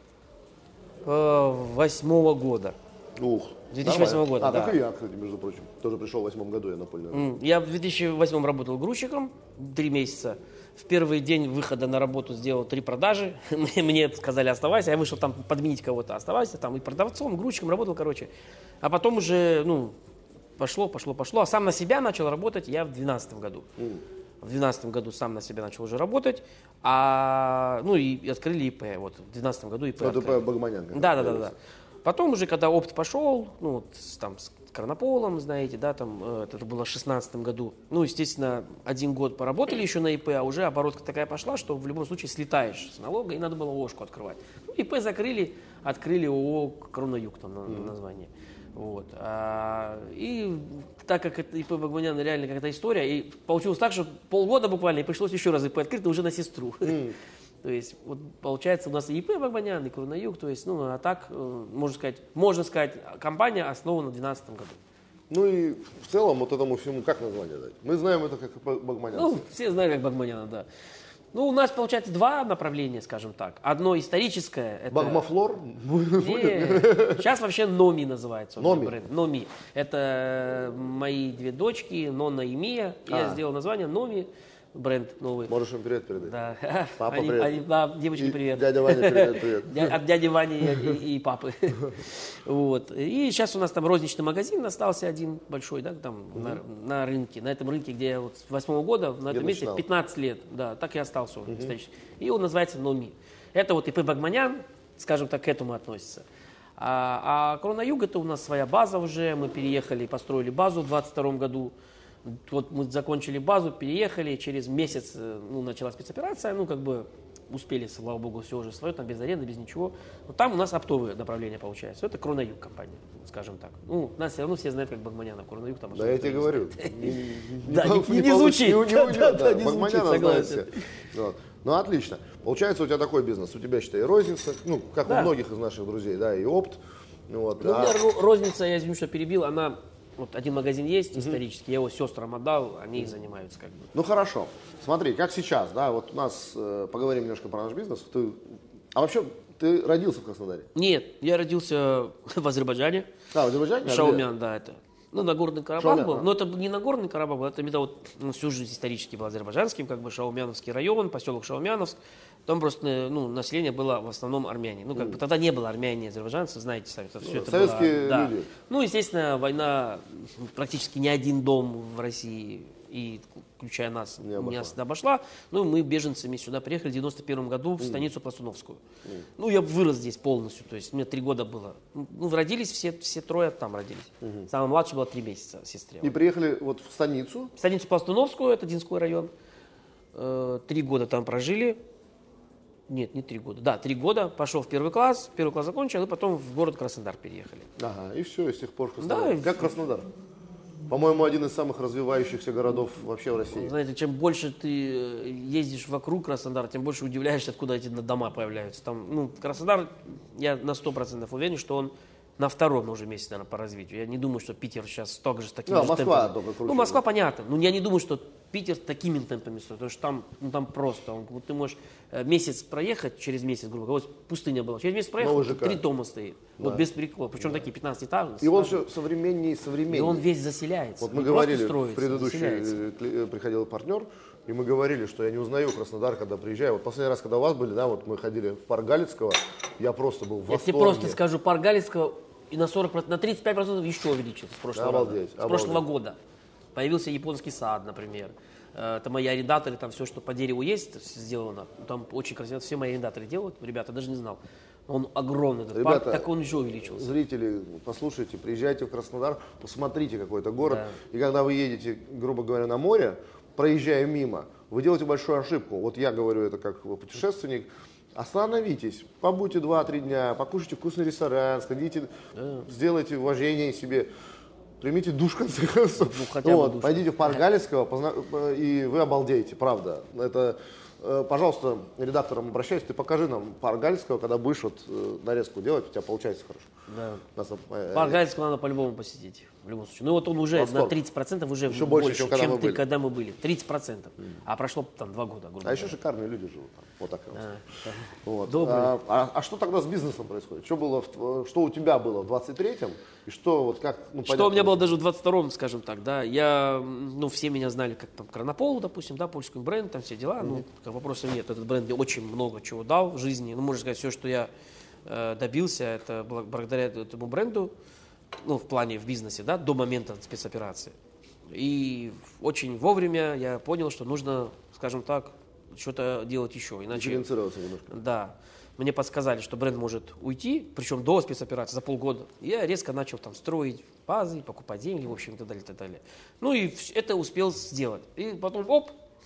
восьмого года. Ух, две тысячи восьмого нормально. года, А, да. так и я, кстати, между прочим, тоже пришел в восьмом году, я напольный. М, Я в две тысячи восьмом работал грузчиком три месяца. В первый день выхода на работу сделал три продажи. Мне сказали оставайся. Я вышел там подменить кого-то. Оставайся там и продавцом, грузчиком работал, короче. А потом уже, ну, пошло, пошло, пошло. А сам на себя начал работать я в две тысячи двенадцатом году. В две тысячи двенадцатом году сам на себя начал уже работать. А, ну и открыли ИП. Вот в две тысячи двенадцатом году ИП Ну, это открыли. П. Багманян. Да, да, да, да. Потом уже, когда опыт пошел, ну, вот с, там, с Карнополом, знаете, да, там, э, это было в шестнадцатом году. Ну, естественно, один год поработали еще на ИП, а уже оборотка такая пошла, что в любом случае слетаешь с налога, и надо было ООшку открывать. Ну, ИП закрыли, открыли ООО «Корона-Юг», там на- название. Вот. А, и так как это ИП Багманян реально какая-то история, и получилось так, что полгода буквально, и пришлось еще раз ИП открыть, но уже на сестру. То есть, вот получается, у нас и ИП Багманян, и Корона-Юг, то есть, ну, а так, э, можно сказать, можно сказать, компания основана в две тысячи двенадцатом году. Ну и в целом вот этому всему как название дать? Мы знаем это как ИП Багманян. Ну, все знают, как Багманяна, да. Ну, у нас, получается, два направления, скажем так. Одно историческое. Это... Багмафлор? Не, сейчас вообще Номи называется. у меня Номи? бренд. Номи. Это мои две дочки, Нонна и Мия. Я А. сделал название Номи, бренд новый. Можешь им привет передать. Да. Папа, Они- привет. они- да, девочки, И привет. дядя Ваня, привет, привет. Дя- От дяди Вани и, и папы. Вот. И сейчас у нас там розничный магазин остался один большой, да, там на, на рынке. На этом рынке, где я вот с восьмого года, на этом месте начинал? пятнадцать лет. Да, так и остался он исторически. И он называется Номи. Это вот ИП Багманян, скажем так, к этому относится. А, а Корона-Юг это у нас своя база уже. Мы переехали, построили базу в двадцать втором году. Вот мы закончили базу, переехали, через месяц э, ну, началась спецоперация, ну как бы успели, слава богу, все уже свое, там без аренды, без ничего. Но там у нас оптовые направления получается. Это Корона-Юг компания, скажем так. Ну, нас все равно все знают как Багманяна, Корона-Юг там. Да я тебе говорю. Да, пол- не- не получ- звучит. Не, не Да, уйдет, да, да. не Багманяна звучит, знают согласен. все. Вот. Ну, отлично. Получается, у тебя такой бизнес. У тебя, считай, и розница, ну, как Да. у многих из наших друзей, да, и опт. Вот. Ну, у А- меня ро- розница, я извиняюсь, что перебил, она, вот один магазин есть исторический, я его сестрам отдал, они занимаются как бы. Ну, хорошо. Смотри, как сейчас, да, вот у нас, э, поговорим немножко про наш бизнес. Ты, а вообще, ты родился в Краснодаре? Нет, я родился в Азербайджане, А, в Азербайджане? А где? Шаумян, да, это. Ну, Нагорный Карабах Шаумян, был, а. но это не Нагорный Карабах был, это именно вот ну, всю жизнь исторически был азербайджанским, как бы Шаумяновский район, поселок Шаумяновск. Там просто ну, население было в основном армяне. Ну, как бы тогда не было армяне, азербайджанцы, знаете сами, это все Ну, это советские было, да. люди. Ну, естественно, война, практически ни один дом в России, и включая нас, Не обошла. нас обошла. Ну, мы беженцами сюда приехали в девяносто первом году в станицу Пластуновскую. Ну, я вырос здесь полностью, то есть мне три года было. Ну, родились все, все трое там родились. Самый младший было три месяца, сестре. И приехали вот в станицу. В станицу Пластуновскую, это Динской район. Э, Три года там прожили. Нет, не три года. Да, три года. Пошел в первый класс, первый класс закончил, и потом в город Краснодар переехали. Ага, и все, и с тех пор Краснодар. Да, Как Краснодар? По-моему, один из самых развивающихся городов вообще в России. Знаете, чем больше ты ездишь вокруг Краснодара, тем больше удивляешься, откуда эти дома появляются. Там, ну, Краснодар, я на сто процентов уверен, что он на втором уже месяце, наверное, по развитию. Я не думаю, что Питер сейчас столько же с такими Да, же Москва темпами. только круче. Ну, Москва, понятно. Но я не думаю, что Питер такими темпами стоит. Потому что там, ну, там просто. Он, вот ты можешь э, месяц проехать, через месяц, грубо говоря, вот пустыня была. Через месяц проехал, Новый ЖК. три дома стоит. Вот без прикола. Причем такие пятнадцатиэтажные. И он все современнее и современнее. И он весь заселяется. Вот мы Не просто говорили, строится, предыдущий заселяется. э, кли- э, приходил партнер, и мы говорили, что я не узнаю Краснодар, когда приезжаю. Вот последний раз, когда у вас были, да, вот мы ходили в парк Галицкого, я просто был в Я восторге. тебе просто скажу, парк Галицкого и на сорок процентов, на тридцать пять процентов еще увеличился с прошлого Обалдеть, раза, с прошлого года. Появился японский сад, например. Э, Это мои арендаторы, там все, что по дереву есть, сделано. Там очень красиво, все мои арендаторы делают, ребята, даже не знал. Он огромный, этот Ребята, парк, так он еще увеличился. Зрители, послушайте, приезжайте в Краснодар, посмотрите какой-то город. Да. И когда вы едете, грубо говоря, на море, проезжая мимо, вы делаете большую ошибку. Вот я говорю это как путешественник. Остановитесь, побудьте два-три дня, покушайте вкусный ресторан, сходите, Да. сделайте уважение себе, примите душ в конце концов. Ну, хотя бы Вот, душ. пойдите в парк Галицкого, позна- и вы обалдеете, правда. Это, э, пожалуйста, редакторам обращаюсь, ты покажи нам парк Галицкого, когда будешь вот э, нарезку делать, у тебя получается хорошо. Да. Нас, э, Парк Галицкого надо по-любому посетить, в любом случае. Ну вот он уже Восторг. на тридцать процентов уже Еще больше, больше, чем когда мы ты, были. когда мы были. тридцать процентов. А прошло там два года, грубо А еще говоря. шикарные люди живут там. Вот так я вам скажу. Да. Вот. Добрые. А, а- а что тогда с бизнесом происходит? Что, было в- что у тебя было в двадцать третьем? И что вот как... ну, Что понятно, у меня было даже в двадцать втором, скажем так, да, я, ну, все меня знали как там Кронопол, допустим, да, польский бренд, там все дела, ну, как вопросов нет, этот бренд мне очень много чего дал в жизни, ну, можно сказать, все, что я э, добился, это бл- благодаря этому бренду, ну, в плане в бизнесе, да, до момента спецоперации. И очень вовремя я понял, что нужно, скажем так, что-то делать еще, иначе... дифференцироваться немножко. Да. Мне подсказали, что бренд может уйти, причем до спецоперации, за полгода. Я резко начал там строить базы, покупать деньги, в общем, и так далее, и так далее. Ну и вс- это успел сделать. И потом, оп,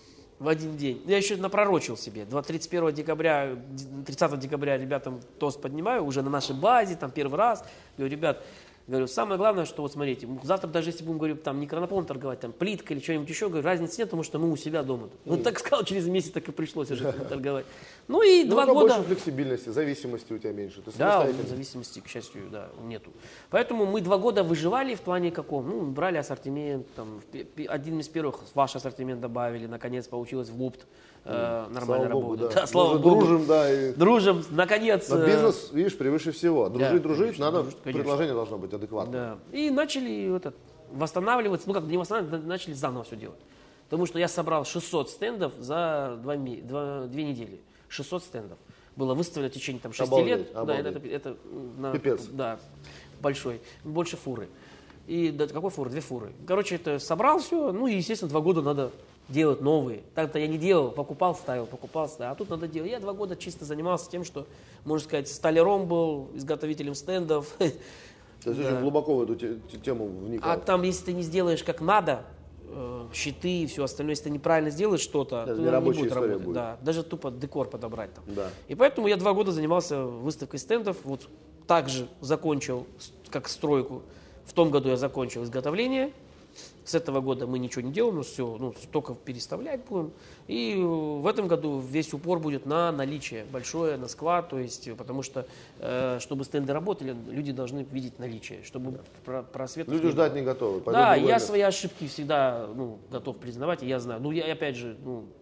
в один день. Я еще напророчил себе. тридцать первого декабря, тридцатого декабря ребятам тост поднимаю, уже на нашей базе, там первый раз. Говорю, ребят, говорю, самое главное, что вот смотрите, завтра даже если будем, говорю, там не Кронополом торговать, там плитка или что-нибудь еще, говорю, разницы нет, потому что мы у себя дома. Вот так сказал, через месяц так и пришлось уже торговать. Ну и Ну, два но года... больше флексибильности, зависимости у тебя меньше. Ты Да, самостоятельный. зависимости, к счастью, да, нету. Поэтому мы два года выживали в плане каком? Ну, брали ассортимент, там, в пе- пе- один из первых ваш ассортимент добавили, наконец получилось в ВУПТ э, нормально Слава богу, работать. да. Да, слава Мы же богу. дружим, да. И... Дружим, наконец. Но э, бизнес, видишь, превыше всего. Дружить, да, дружить, конечно, надо, дружить, конечно. предложение должно быть адекватное. Да. И начали этот, восстанавливаться, ну как не восстанавливаться, начали заново все делать. Потому что я собрал шестьсот стендов за два, ми- два- две недели. шестьсот стендов. Было выставлено в течение там, шести Обалдеть, лет. Да, обалдеть. это, это, на- Пипец. Да, большой. Больше фуры. И да, какой фуры? Две фуры. Короче, это собрал все. Ну и, естественно, два года надо делать новые. Так-то я не делал, покупал, ставил, покупал, ставил. А тут надо делать. Я два года чисто занимался тем, что, можно сказать, столяром был, изготовителем стендов. То есть очень глубоко в эту те- те- тему вникал. А там, если ты не сделаешь как надо, э, щиты и все остальное, если ты неправильно сделаешь что-то, Это то не не рабочая будет история работать. будет. Да, даже тупо декор подобрать там. Да. И поэтому я два года занимался выставкой стендов. Вот также закончил с- как стройку. В том году я закончил изготовление. С этого года мы ничего не делаем, но все, ну, только переставлять будем. И в этом году весь упор будет на наличие большое, на склад, то есть, потому что, э, чтобы стенды работали, люди должны видеть наличие, чтобы про- просветов Люди не ждать было. не готовы. Пойдут Да, в другое я место. свои ошибки всегда ну, готов признавать, и я знаю. Ну, я опять же, ну,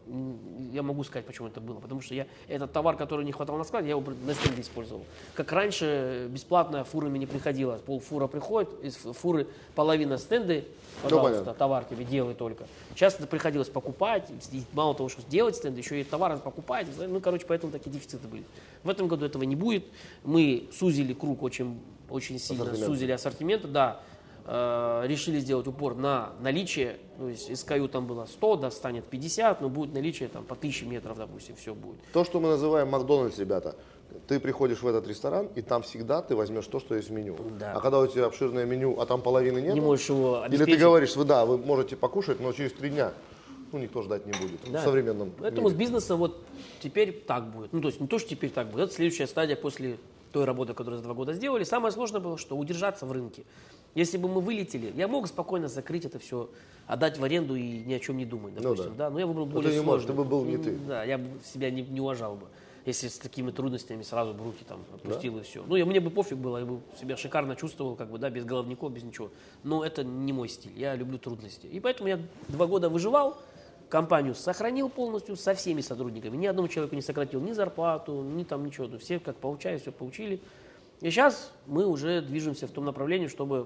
я могу сказать, почему это было. Потому что я этот товар, который не хватал на складе, я его на стенде использовал. Как раньше, бесплатно фурами не приходило. Полфура приходит, из фуры половина стенды, пожалуйста, ну, товар тебе делай только. Сейчас это приходилось покупать, и мало того, что делать стенды, еще и товар покупать. Ну, короче, поэтому такие дефициты были. В этом году этого не будет. Мы сузили круг очень, очень сильно, Ассортимент. сузили ассортимент, да. Э, решили сделать упор на наличие, то есть эс ка ю там было сто, да, станет пятьдесят, но будет наличие там по тысяче метров, допустим, все будет. То, что мы называем Макдональдс, ребята. Ты приходишь в этот ресторан, и там всегда ты возьмешь то, что есть в меню. Да. А когда у тебя обширное меню, а там половины нет, Не можешь его или обеспечить. ты говоришь, вы да, вы можете покушать, но через три дня, ну, никто ждать не будет Да. в современном Поэтому мире. с бизнесом вот теперь так будет. Ну, то есть не то, что теперь так будет. Это следующая стадия после той работы, которую за два года сделали. Самое сложное было, что удержаться в рынке. Если бы мы вылетели, я мог спокойно закрыть это все, отдать в аренду и ни о чем не думать, допустим. Ну да. да. Но я выбрал Но более ты не можешь, сложный. ты бы был не ты. Да, я бы себя не, не уважал бы. Если с такими трудностями сразу бы руки там отпустил, да? И все. Ну, я, мне бы пофиг было, я бы себя шикарно чувствовал, как бы, да, без головников, без ничего. Но это не мой стиль, я люблю трудности. И поэтому я два года выживал, компанию сохранил полностью со всеми сотрудниками. Ни одному человеку не сократил ни зарплату, ни там ничего. Ну, все как получали, все получили. И сейчас мы уже движемся в том направлении, чтобы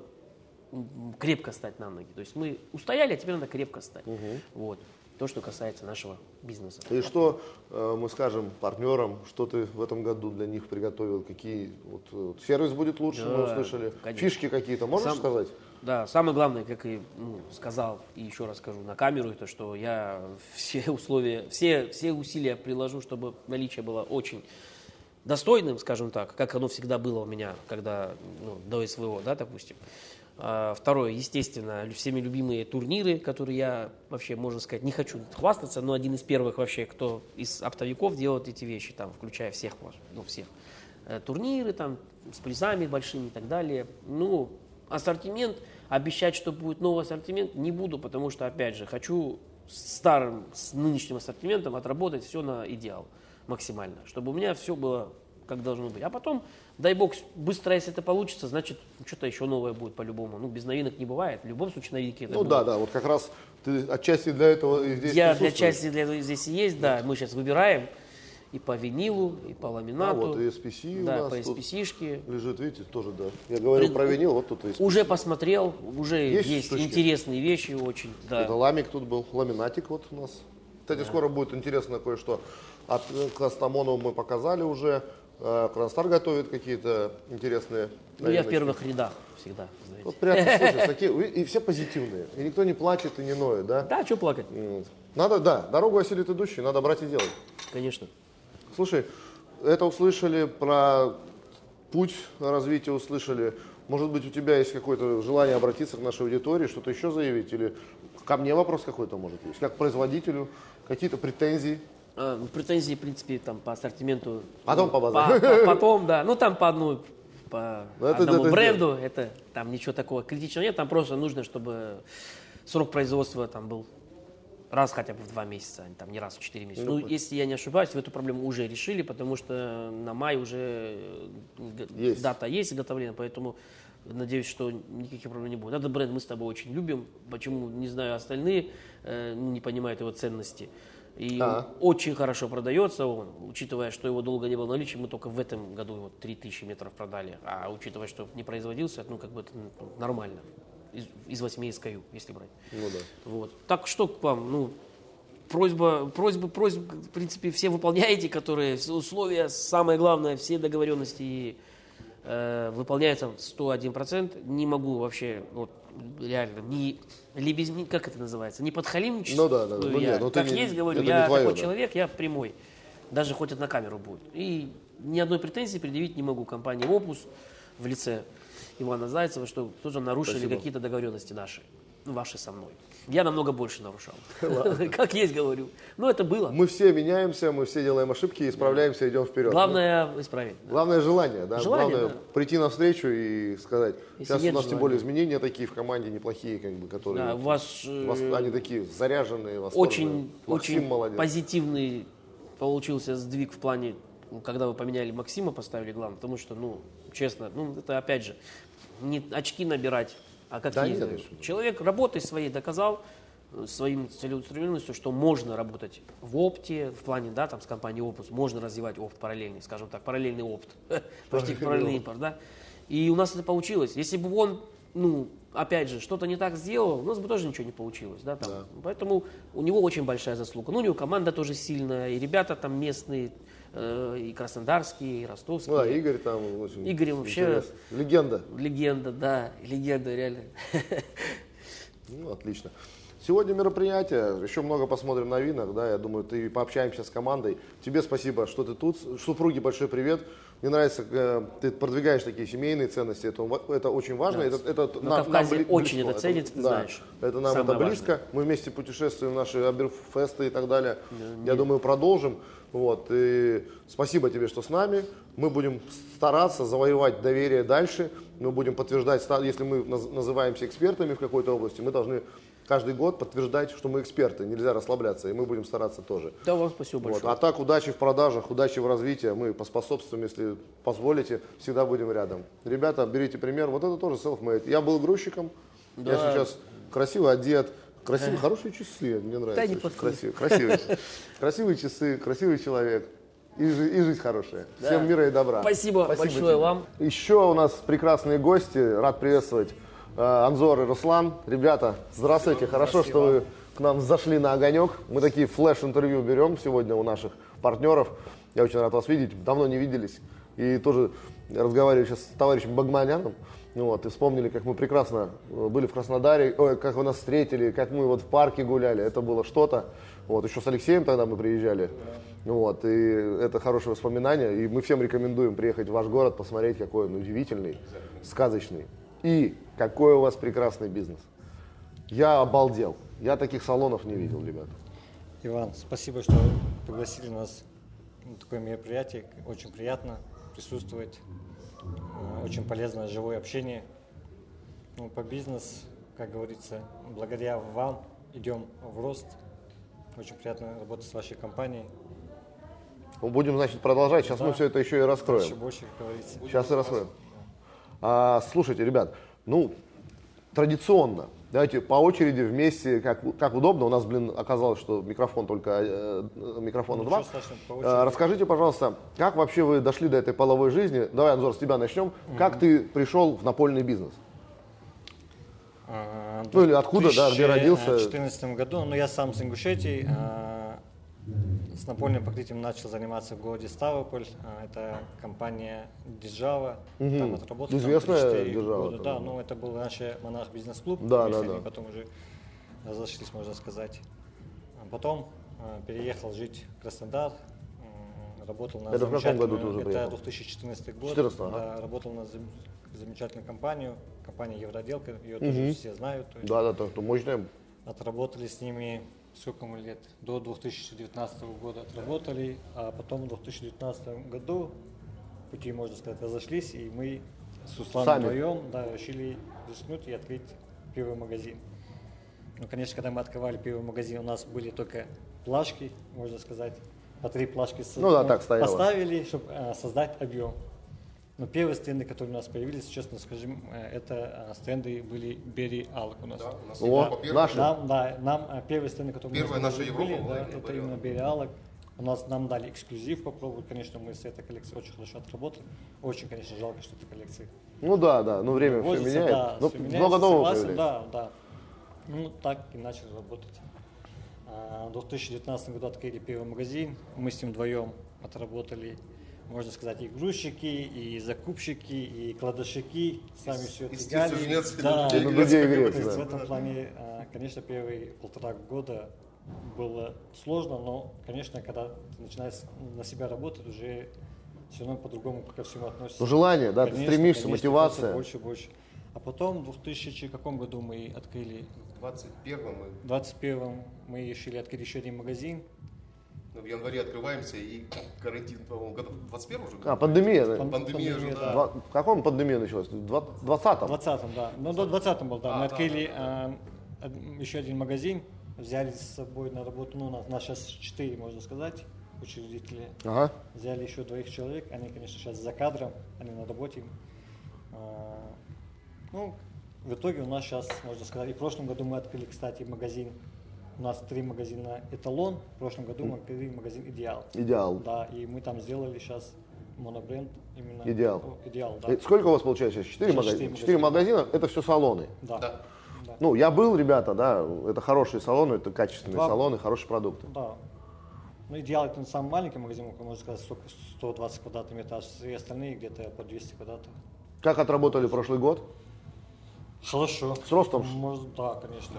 крепко стать на ноги. То есть мы устояли, а теперь надо крепко стать. Угу. Вот. То, что касается нашего бизнеса. И что э, мы скажем партнерам, что ты в этом году для них приготовил, какие вот, вот, сервис будет лучше, да, мы услышали, конечно. Фишки какие-то, можешь Сам, сказать? Да, самое главное, как и ну, сказал, и еще раз скажу на камеру, это что я все условия, все, все усилия приложу, чтобы наличие было очень достойным, скажем так, как оно всегда было у меня, когда ну, до эс вэ о, да, допустим. Второе, естественно, всеми любимые турниры, которые я вообще, можно сказать, не хочу хвастаться, но один из первых вообще, кто из оптовиков делает эти вещи, там, включая всех, ну, всех. Турниры там с призами большими и так далее. Ну, ассортимент, обещать, что будет новый ассортимент, не буду, потому что, опять же, хочу с старым, с нынешним ассортиментом отработать все на идеал максимально, чтобы у меня все было как должно быть. А потом, дай бог, быстро, если это получится, значит, что-то еще новое будет по-любому. Ну, без новинок не бывает. В любом случае, новинки это Ну будут. да, да, вот как раз ты отчасти для этого и здесь Я для части для этого здесь и есть, да. Мы сейчас выбираем и по винилу, и по ламинату. А вот и эс пи си да, у нас по эс пи си-шке. лежит, видите, тоже, да. Я говорил про винил, вот тут эс пи си. Уже посмотрел, уже есть, есть штучки? Интересные вещи очень. Да. Это ламик тут был, ламинатик вот у нас. Кстати, да. Скоро будет интересно кое-что. От Кастамонова мы показали уже. Кронстар готовит какие-то интересные новиночки. Ну, я в первых рядах всегда. Знаете. Вот приятно слушать, такие, и все позитивные. И никто не плачет и не ноет, да? Да, что плакать? Надо, да, дорогу осилит идущий, надо брать и делать. Конечно. Слушай, это услышали про путь развития, услышали. Может быть, у тебя есть какое-то желание обратиться к нашей аудитории, что-то еще заявить? Или ко мне вопрос какой-то может есть? Как к производителю, какие-то претензии? А, претензии, в принципе, там по ассортименту. Потом по базару. По, по, потом, да. Ну, там по одной, по это, одному это, бренду. Это, это там ничего такого критичного нет. Там просто нужно, чтобы срок производства там был раз хотя бы в два месяца, а там не раз в четыре месяца. Ну, ну если я не ошибаюсь, вы эту проблему уже решили, потому что на май уже есть. Дата есть изготовления, поэтому надеюсь, что никаких проблем не будет. Этот бренд мы с тобой очень любим. Почему, не знаю, остальные э, не понимают его ценности. И а. очень хорошо продается он, учитывая, что его долго не было наличия, мы только в этом году его три тысячи метров продали, а учитывая, что не производился, ну как бы это ну, нормально, из, из восьми эс ка ю, если брать. Ну да. Вот. Так что к вам, ну, просьба, просьбы, просьбы, в принципе, все выполняете, которые, условия, самое главное, все договоренности э, выполняются сто один процент, не могу вообще, вот, реально, не, без, как это называется, не подхалимничество. Ну да, да, ну, я, нет, ну, как не, есть, говорю, я твое, такой да. человек, я прямой, даже хоть это на камеру будет. И ни одной претензии предъявить не могу компании Opus в лице Ивана Зайцева, что тоже нарушили Спасибо. Какие-то договоренности наши, ваши со мной. Я намного больше нарушал. Как есть, говорю. Но это было. Мы все меняемся, мы все делаем ошибки, исправляемся, идем вперед. Главное исправить. Главное желание, да. Желание, Главное да. прийти навстречу и сказать. Если сейчас у нас желания. тем более изменения такие в команде неплохие, как бы, которые да, у вас, вас, они такие заряженные, восторженные. Очень, Максим очень молодец. Позитивный получился сдвиг в плане, когда вы поменяли Максима, поставили главное, потому что, ну, честно, ну, это опять же, не очки набирать, а как да есть. Нет, Человек работой своей доказал, своим целеустремленностью, что можно работать в опте, в плане, да, там с компанией Opus, можно развивать опт параллельный, скажем так, параллельный опт, почти параллельный импорт, да. И у нас это получилось. Если бы он, ну, опять же, что-то не так сделал, у нас бы тоже ничего не получилось, да, там. Да. Поэтому у него очень большая заслуга. Ну, у него команда тоже сильная, и ребята там местные, э, и краснодарские, и ростовские. Ну, да, Игорь там очень Игорь вообще... Легенда. Легенда, да, легенда, реально. Ну, отлично. Сегодня мероприятие, еще много посмотрим новинок, да, я думаю, ты пообщаемся с командой. Тебе спасибо, что ты тут. Супруге большой привет. Мне нравится, ты продвигаешь такие семейные ценности, это, это очень важно. Да. Это, это на Кавказе нам очень близко. Это ценится, ты да, знаешь. Это нам это близко. Важное. Мы вместе путешествуем, наши Аберфесты и так далее. Да, я думаю, продолжим. Вот. И спасибо тебе, что с нами. Мы будем стараться завоевать доверие дальше. Мы будем подтверждать, если мы называемся экспертами в какой-то области, мы должны каждый год подтверждать, что мы эксперты, нельзя расслабляться, и мы будем стараться тоже. Да, вам спасибо большое. Вот. А так, удачи в продажах, удачи в развитии, мы поспособствуем, если позволите, всегда будем рядом. Ребята, берите пример, вот это тоже self-made. Я был грузчиком, да. Я сейчас красиво одет, красивые, хорошие часы, мне нравится. Да, не красивые, красивые, красивые часы, красивый человек. И, жи- и жизнь хорошая. Да. Всем мира и добра. Спасибо, Спасибо большое тебе. Вам. Еще у нас прекрасные гости, рад приветствовать. Анзор и Руслан. Ребята, здравствуйте. Спасибо. Хорошо, Спасибо. Что вы к нам зашли на огонек. Мы такие флеш-интервью берем сегодня у наших партнеров. Я очень рад вас видеть. Давно не виделись. И тоже разговаривали сейчас с товарищем Багманяном. Вот, и вспомнили, как мы прекрасно были в Краснодаре, ой, как вы нас встретили, как мы вот в парке гуляли. Это было что-то. Вот, еще с Алексеем тогда мы приезжали. Вот, и это хорошее воспоминание. И мы всем рекомендуем приехать в ваш город, посмотреть, какой он удивительный, сказочный. И какой у вас прекрасный бизнес. Я обалдел. Я таких салонов не видел, ребят. Иван, спасибо, что пригласили нас на такое мероприятие. Очень приятно присутствовать. Очень полезно живое общение. Ну, по бизнесу, как говорится, благодаря вам идем в рост. Очень приятно работать с вашей компанией. Будем, значит, продолжать. Сейчас да. мы все это еще и раскроем. Еще больше, как говорится. Сейчас и раскроем. А, слушайте, ребят, ну, традиционно, давайте по очереди вместе, как, как удобно. У нас, блин, оказалось, что микрофон только, э, микрофона два. А, расскажите, пожалуйста, как вообще вы дошли до этой половой жизни? Давай, Анзор, с тебя начнем. Mm-hmm. Как ты пришел в напольный бизнес? А, ну, или откуда, да, где родился? В две тысячи четырнадцатом году, ну, я сам с Ингушетии. А, с напольным покрытием начал заниматься в городе Ставрополь. А, это компания Держава. Угу. Там отработал. Известная Держава. Да, ну это был раньше Монарх бизнес-клуб. Да, да, да. Потом уже разошлись, можно сказать. А потом а, переехал жить в Краснодар. Работал на это в каком году ты уже приехал? Это две тысячи четырнадцатый год. четырнадцатый, да, ага. Работал на зам, замечательную компанию. Компания Евроделка. Ее угу. тоже все знают. Да, да, так, мощная. Отработали с ними сколько мы лет? До две тысячи девятнадцатого года отработали, а потом в две тысячи девятнадцатом году пути, можно сказать, разошлись, и мы с Русланом вдвоем да, решили рискнуть и открыть первый магазин. Ну, конечно, когда мы открывали первый магазин, у нас были только плашки, можно сказать, по три плашки ну, да, так поставили, чтобы а, создать объем. Но первые стенды, которые у нас появились, честно скажем, это стенды были Берри Алак у нас. Да, у нас О, да, наши? Нам, да, нам первые стенды, которые Первая у нас наша были, Европа да, была, это именно Берри Алак. У нас нам дали эксклюзив попробовать, конечно, мы с этой коллекцией очень хорошо отработали. Очень, конечно, жалко, что эта коллекция. Ну да, да, ну время все меняет. Да, ну, все меняется, много нового согласен, да, да. Ну так и начали работать. А, в две тысячи девятнадцатом году открыли первый магазин, мы с ним вдвоем отработали. Можно сказать, и грузчики, и закупщики, и кладовщики, сами все это делали. Да, да. людей грец, То есть да. в этом плане, конечно, первые полтора года было сложно, но, конечно, когда ты начинаешь на себя работать, уже все равно по-другому ко всему относишься. Ну, желание, да, конечно, ты стремишься, конечно, мотивация. Больше, больше. А потом в двухтысячном каком году мы открыли? В двадцать первом мы. В двадцать первом мы решили открыть еще один магазин. В январе открываемся, и карантин, по-моему, году в двадцать первом уже? А, пандемия, да? Пандемия, пандемия уже, да. Два, в каком пандемия началась? В двадцатом? В двадцатом, да. Ну, до двадцатом был, да. А, мы да, открыли да, да. Э, еще один магазин, взяли с собой на работу, ну, у нас, нас сейчас четыре, можно сказать, учредители. Ага. Взяли еще двоих человек, они, конечно, сейчас за кадром, они на работе. А, ну, в итоге у нас сейчас, можно сказать, и в прошлом году мы открыли, кстати, магазин у нас три магазина «Эталон», в прошлом году мы открыли магазин «Идеал». Идеал. Да, и мы там сделали сейчас монобренд именно. Идеал. О, «Идеал», да. И сколько у вас получается сейчас? Четыре Сейчас магазина? четыре Четыре магазина. магазина, это все салоны. Да. Да. Да. Ну, я был, ребята, да, это хорошие салоны, это качественные Два- салоны, хорошие продукты. Да. Ну, «Идеал» это самый маленький магазин, можно сказать, сто сто двадцать квадратных метров, а все остальные где-то по двести квадратов. Как отработали прошлый год? Хорошо. С ростом? Может, да, конечно.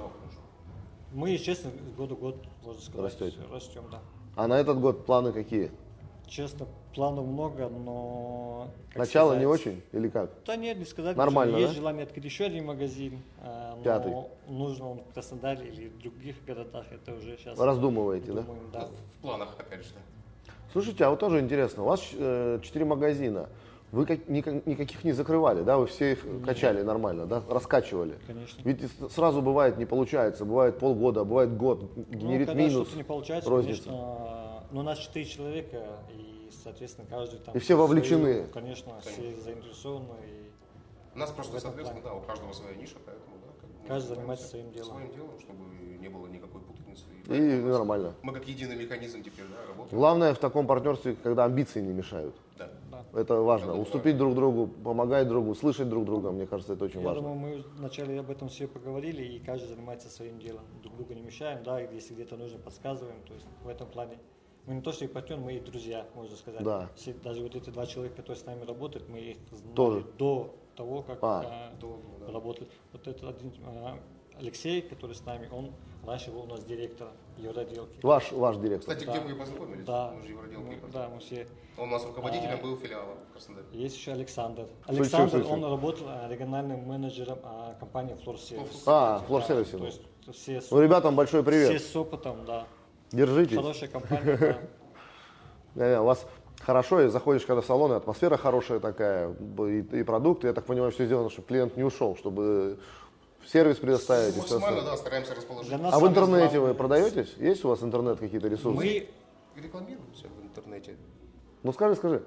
Мы, честно, с года в год, можно сказать, Растете. растем, да. А на этот год планы какие? Честно, планов много, но... как Начало сказать, не очень или как? Да нет, не сказать. Нормально, Есть да? желание открыть еще один магазин, а, но Пятый. нужно он в Краснодаре или в других городах, это уже сейчас... Раздумываете, да? думаем, да? В планах, опять же. Слушайте, а вот тоже интересно, у вас э, четыре магазина, вы как- никак- никаких не закрывали, да? Вы все их качали нормально, да? Раскачивали. Конечно. Ведь с- сразу бывает не получается, бывает полгода, бывает год, Ну, генерит когда минус, что-то не получается, розница. конечно, ну, у нас четыре человека, и, соответственно, каждый там... И все вовлечены. свою, конечно, все заинтересованы, и У нас просто, В этом соответственно, да, у каждого своя ниша, поэтому, да, как бы мы Каждый занимаемся занимается своим делом. Своим делом, чтобы не было никакой путаницы. И поэтому нормально. Мы как единый механизм теперь, да, работаем. Главное в таком партнерстве, когда амбиции не мешают. Да. Это важно. Это Уступить друг другу, помогать другу, слышать друг друга, мне кажется, это очень я важно. думаю, мы вначале об этом все поговорили, и каждый занимается своим делом. Друг другу не мешаем, да, и если где-то нужно, подсказываем. То есть в этом плане мы не то, что и партнер, мы и друзья, можно сказать. Да. Все- даже вот эти два человека, которые с нами работают, мы их знали Тоже. до того, как А. а, До- да. работали. Вот этот один а, Алексей, который с нами, он раньше был у нас директором евроотделки. Ваш, ваш директор. Кстати, Да. где мы и познакомились? Да, Мы же евроделки мы, познакомились. да, мы все. Он у нас руководителем А. был филиала в Краснодаре. Есть еще Александр. Слышим, Александр, слышим. он работал а, региональным менеджером а, компании Floor Service. А, Floor Да, Service. то есть все, с- Ну, ребятам большой все привет. с опытом, да. Держитесь. Хорошая компания, да. Не-не, у вас хорошо, и заходишь, когда в салон, и атмосфера хорошая такая, и, и продукты, я так понимаю, все сделано, чтобы клиент не ушел, чтобы сервис предоставить. и всё Максимально, остальное. да, стараемся расположить. Для нас А в самое интернете главное- вы продаетесь? Есть у вас интернет какие-то ресурсы? Мы, Рекламируемся в интернете. Ну скажи, скажи.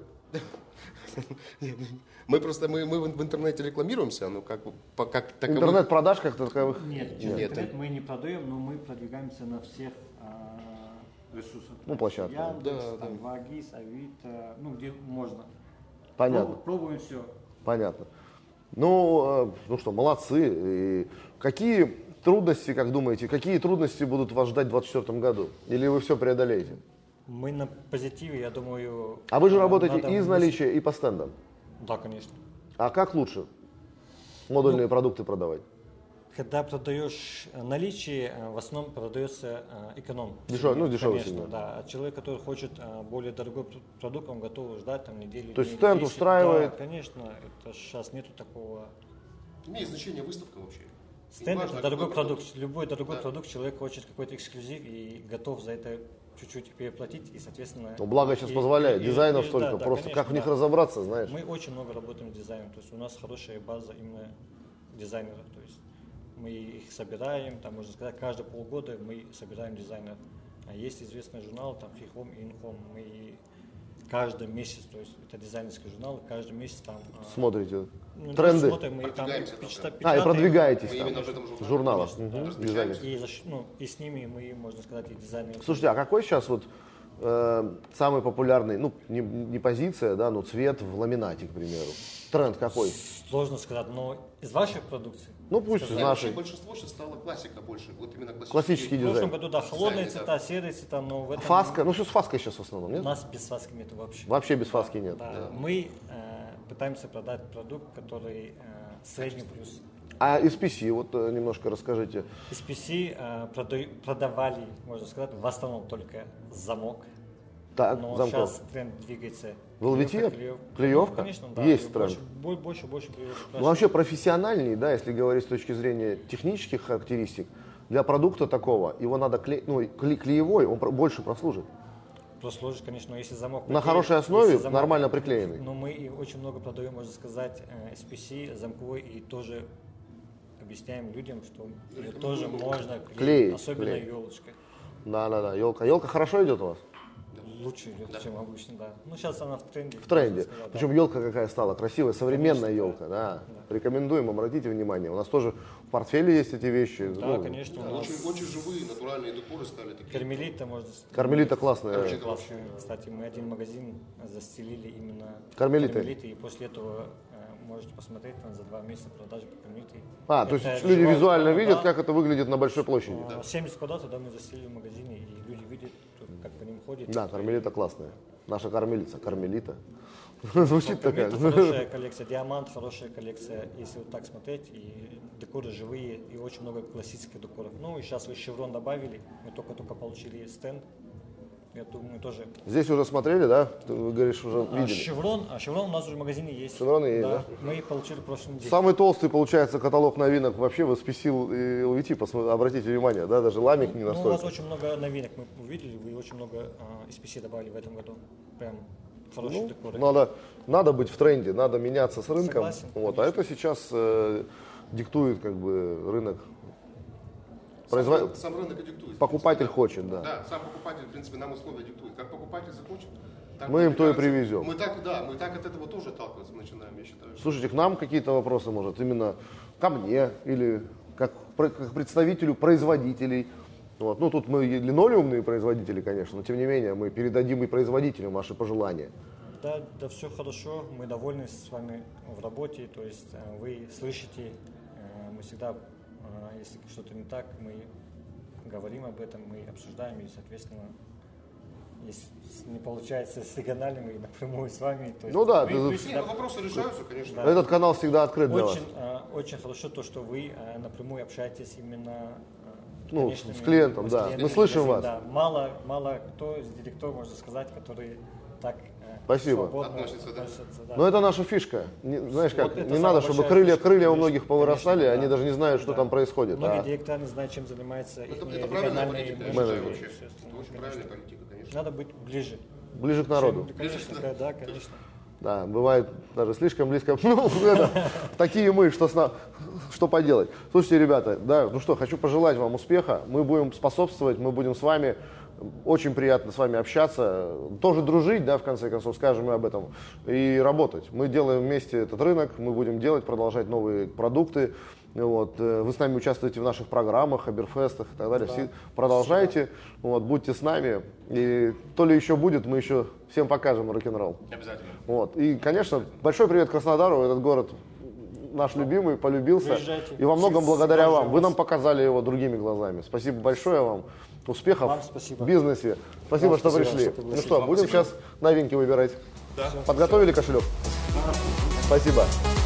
Мы просто мы, мы в интернете рекламируемся, ну как бы по- как таковых. Интернет-продаж как-то таковых? нет, Нет. интернет мы не продаем, но мы продвигаемся на всех а, ресурсах. Ну, площадках. Яндекс, Да, там, Вагис, Авито, ну где можно. Понятно, Проб- Пробуем все. понятно. Ну, э, ну что, молодцы. И какие трудности, как думаете, какие трудности будут вас ждать в двадцать четвёртом году? Или вы все преодолеете? Мы на позитиве, я думаю. А вы же а, работаете надо и из мыслить- наличия, и по стендам. Да, конечно. А как лучше модульные продукты продавать? Когда продаешь э, наличие, э, в основном продается э, эконом. Дешевый, ну, дешевый Конечно, сегмент. да. А человек, который хочет э, более дорогой пр- продукт, он готов ждать там неделю. То есть дней стенд десять. устраивает? Да, конечно. Это сейчас нету такого. Имеет значение выставка вообще. Стенд Неважно, это дорогой какой продукт. Любой дорогой Да. продукт, человек хочет какой-то эксклюзив и готов за это чуть-чуть переплатить, и, соответственно... Ну, благо сейчас и- позволяет, и- дизайнов и- столько, да, да, просто конечно, как в них да. разобраться, знаешь. Мы очень много работаем с дизайном, то есть у нас хорошая база именно дизайнеров, то есть мы их собираем, там можно сказать, каждые полгода мы собираем дизайнеров. А есть известный журнал, там Фихом и Инхом, мы каждый месяц, то есть это дизайнерский журнал, каждый месяц там... а, Смотрите, ну, не тренды. смотрим, мы там Продвигаемся там, печата- да. А, и печатаем. продвигаетесь Мы там именно в этом журнале. в журналах, Конечно, мгм, да. дизайнерских. И, за ш- ну, и с ними мы, можно сказать, и дизайнеры. Слушайте, а какой сейчас вот э, самый популярный, ну, не, не позиция, да, но цвет в ламинате, к примеру? Тренд какой? Сложно сказать, но из вашей продукции. Ну, пусть из Да, вообще нашей. большинство сейчас стало классика больше. Вот именно классический. Классический В прошлом дизайн. году, да, холодные Дизайн, цвета, серые цвета, но в этом... Фаска, ну, что с фаской сейчас в основном, У нет? нас без фаски нет вообще. Вообще без фаски нет. Да, мы э, пытаемся продать продукт, который э, средний плюс. А из пи си, вот э, немножко расскажите. Из пи си э, продай- продавали, можно сказать, в основном только замок. Так, Но замков. сейчас тренд двигается. Велветир? клеев- Клеевка? Ну, конечно, да. Есть и тренд. Больше, больше, больше клеевок. Ну, вообще профессиональней, да, если говорить с точки зрения технических характеристик, для продукта такого, его надо клеить, ну, кле- клеевой, он про- больше прослужит. Прослужит, конечно, если замок... На приклеен- хорошей основе, если замок- нормально приклеенный. Но мы и очень много продаем, можно сказать, э, эс пи си замковой, и тоже объясняем людям, что ее тоже можно клеить, Клеить, особенно клеить. елочкой. Да, да, да, елка. Елка хорошо идет у вас? лучше идет, чем обычно, да. Ну, сейчас она в тренде. В тренде. Сказать, да. Причем елка какая стала красивая, современная Конечно, елка, да. да. Рекомендуем, обратите внимание. У нас тоже в портфеле есть эти вещи. Да, Ну, конечно. Да, У нас очень, очень живые, натуральные декоры стали такие. кармелита, можно сказать. Кармелита классная. Короче, Классная. Кстати, мы один магазин застелили именно Кармелитой. и после этого э, можете посмотреть там, за два месяца продажи по кармелитой. А, то есть Это люди живая визуально реклама, видят, да. как это выглядит на большой площади. А, семьдесят квадратов, да, мы застелили в магазине, и люди видят, как по ним ходят. Да, кармелита классная. Наша кармелица, кармелита. Звучит такая. Это хорошая коллекция, диамант, хорошая коллекция, если вот так смотреть, и декоры живые, и очень много классических декоров. Ну и сейчас вы Chevron добавили, мы только-только получили стенд, я думаю, тоже. Здесь уже смотрели, да? Ты говоришь, уже А видели. Chevron, а Chevron у нас уже в магазине есть. Chevron есть, да? Мы получили в прошлом неделе. Самый толстый, получается, каталог новинок вообще в эс пи си и эл ви ти, посмо- обратите внимание, да, даже ламик не Ну, у вас настолько. очень много новинок, мы увидели, вы очень много а, эс пи си добавили в этом году. Прям хорошие Ну, декоры. надо, надо быть в тренде, надо меняться с рынком. Согласен, Вот, а это сейчас э, диктует как бы рынок. Производ- Сам, сам рынок и диктует. в Покупатель принципе, хочет, да. Да, сам покупатель, в принципе, нам условия диктует. Как покупатель захочет, так Мы им то и выбирается. привезем. Мы так, да, мы так от этого тоже отталкиваться начинаем, я считаю. Слушайте, к нам какие-то вопросы, может, именно ко мне или как, про- как представителю производителей. Вот. Ну, тут мы линолеумные производители, конечно, но тем не менее мы передадим и производителям ваши пожелания. Да, да, все хорошо, мы довольны с вами в работе, то есть э, вы слышите, э, мы всегда, э, если что-то не так, мы говорим об этом, мы обсуждаем, и, соответственно, если не получается с региональным, мы напрямую с вами. То есть Ну да, вы- ты- вы Не, всегда- ну, вопросы решаются, конечно. Да. Этот канал всегда открыт для вас. очень, э, очень хорошо то, что вы э, напрямую общаетесь именно э, Ну, конечными- с клиентом, да. клиентами Мы слышим магазина, вас. Да. Мало, мало кто из директоров, можно сказать, который так э, Спасибо. свободно Относится, да. относятся, да. Но это наша фишка. Не- знаешь как, Вот это не самая надо, чтобы большая крылья, фишка, крылья у конечно, многих повырастали, конечно, они да. даже не знают, что Да. там происходит. Многие А директора не знают, чем занимается их Это, это правильная региональные политика, я менеджеры. считаю, менеджеры, вообще. естественно, Это очень конечно. правильная политика, конечно. Надо быть ближе. ближе к народу. Чем- Конечно, да, да, конечно. Да, бывает даже слишком близко. Ну, это, такие мы, что, с на- что поделать. Слушайте, ребята, да, ну что, хочу пожелать вам успеха. Мы будем способствовать, мы будем с вами. Очень приятно с вами общаться, тоже дружить, да, в конце концов, скажем мы об этом, и работать. Мы делаем вместе этот рынок, мы будем делать, продолжать новые продукты. Вот. э, Вы с нами участвуете в наших программах, Оберфестах и так далее. Да. Все- продолжайте, вот, будьте с нами. И то ли еще будет, мы еще всем покажем рок-н-ролл. Обязательно. Вот. И, конечно, большой привет Краснодару, этот город наш любимый, полюбился. Приезжайте. И во многом Всегда благодаря ждем вам. Вы вас. нам показали его другими глазами. Спасибо большое вам. Успехов Вам спасибо. в бизнесе. Спасибо, Вам что спасибо, пришли. что Ну пригласили. что, Вам будем спасибо. сейчас новинки выбирать. Да. Подготовили кошелек? Спасибо.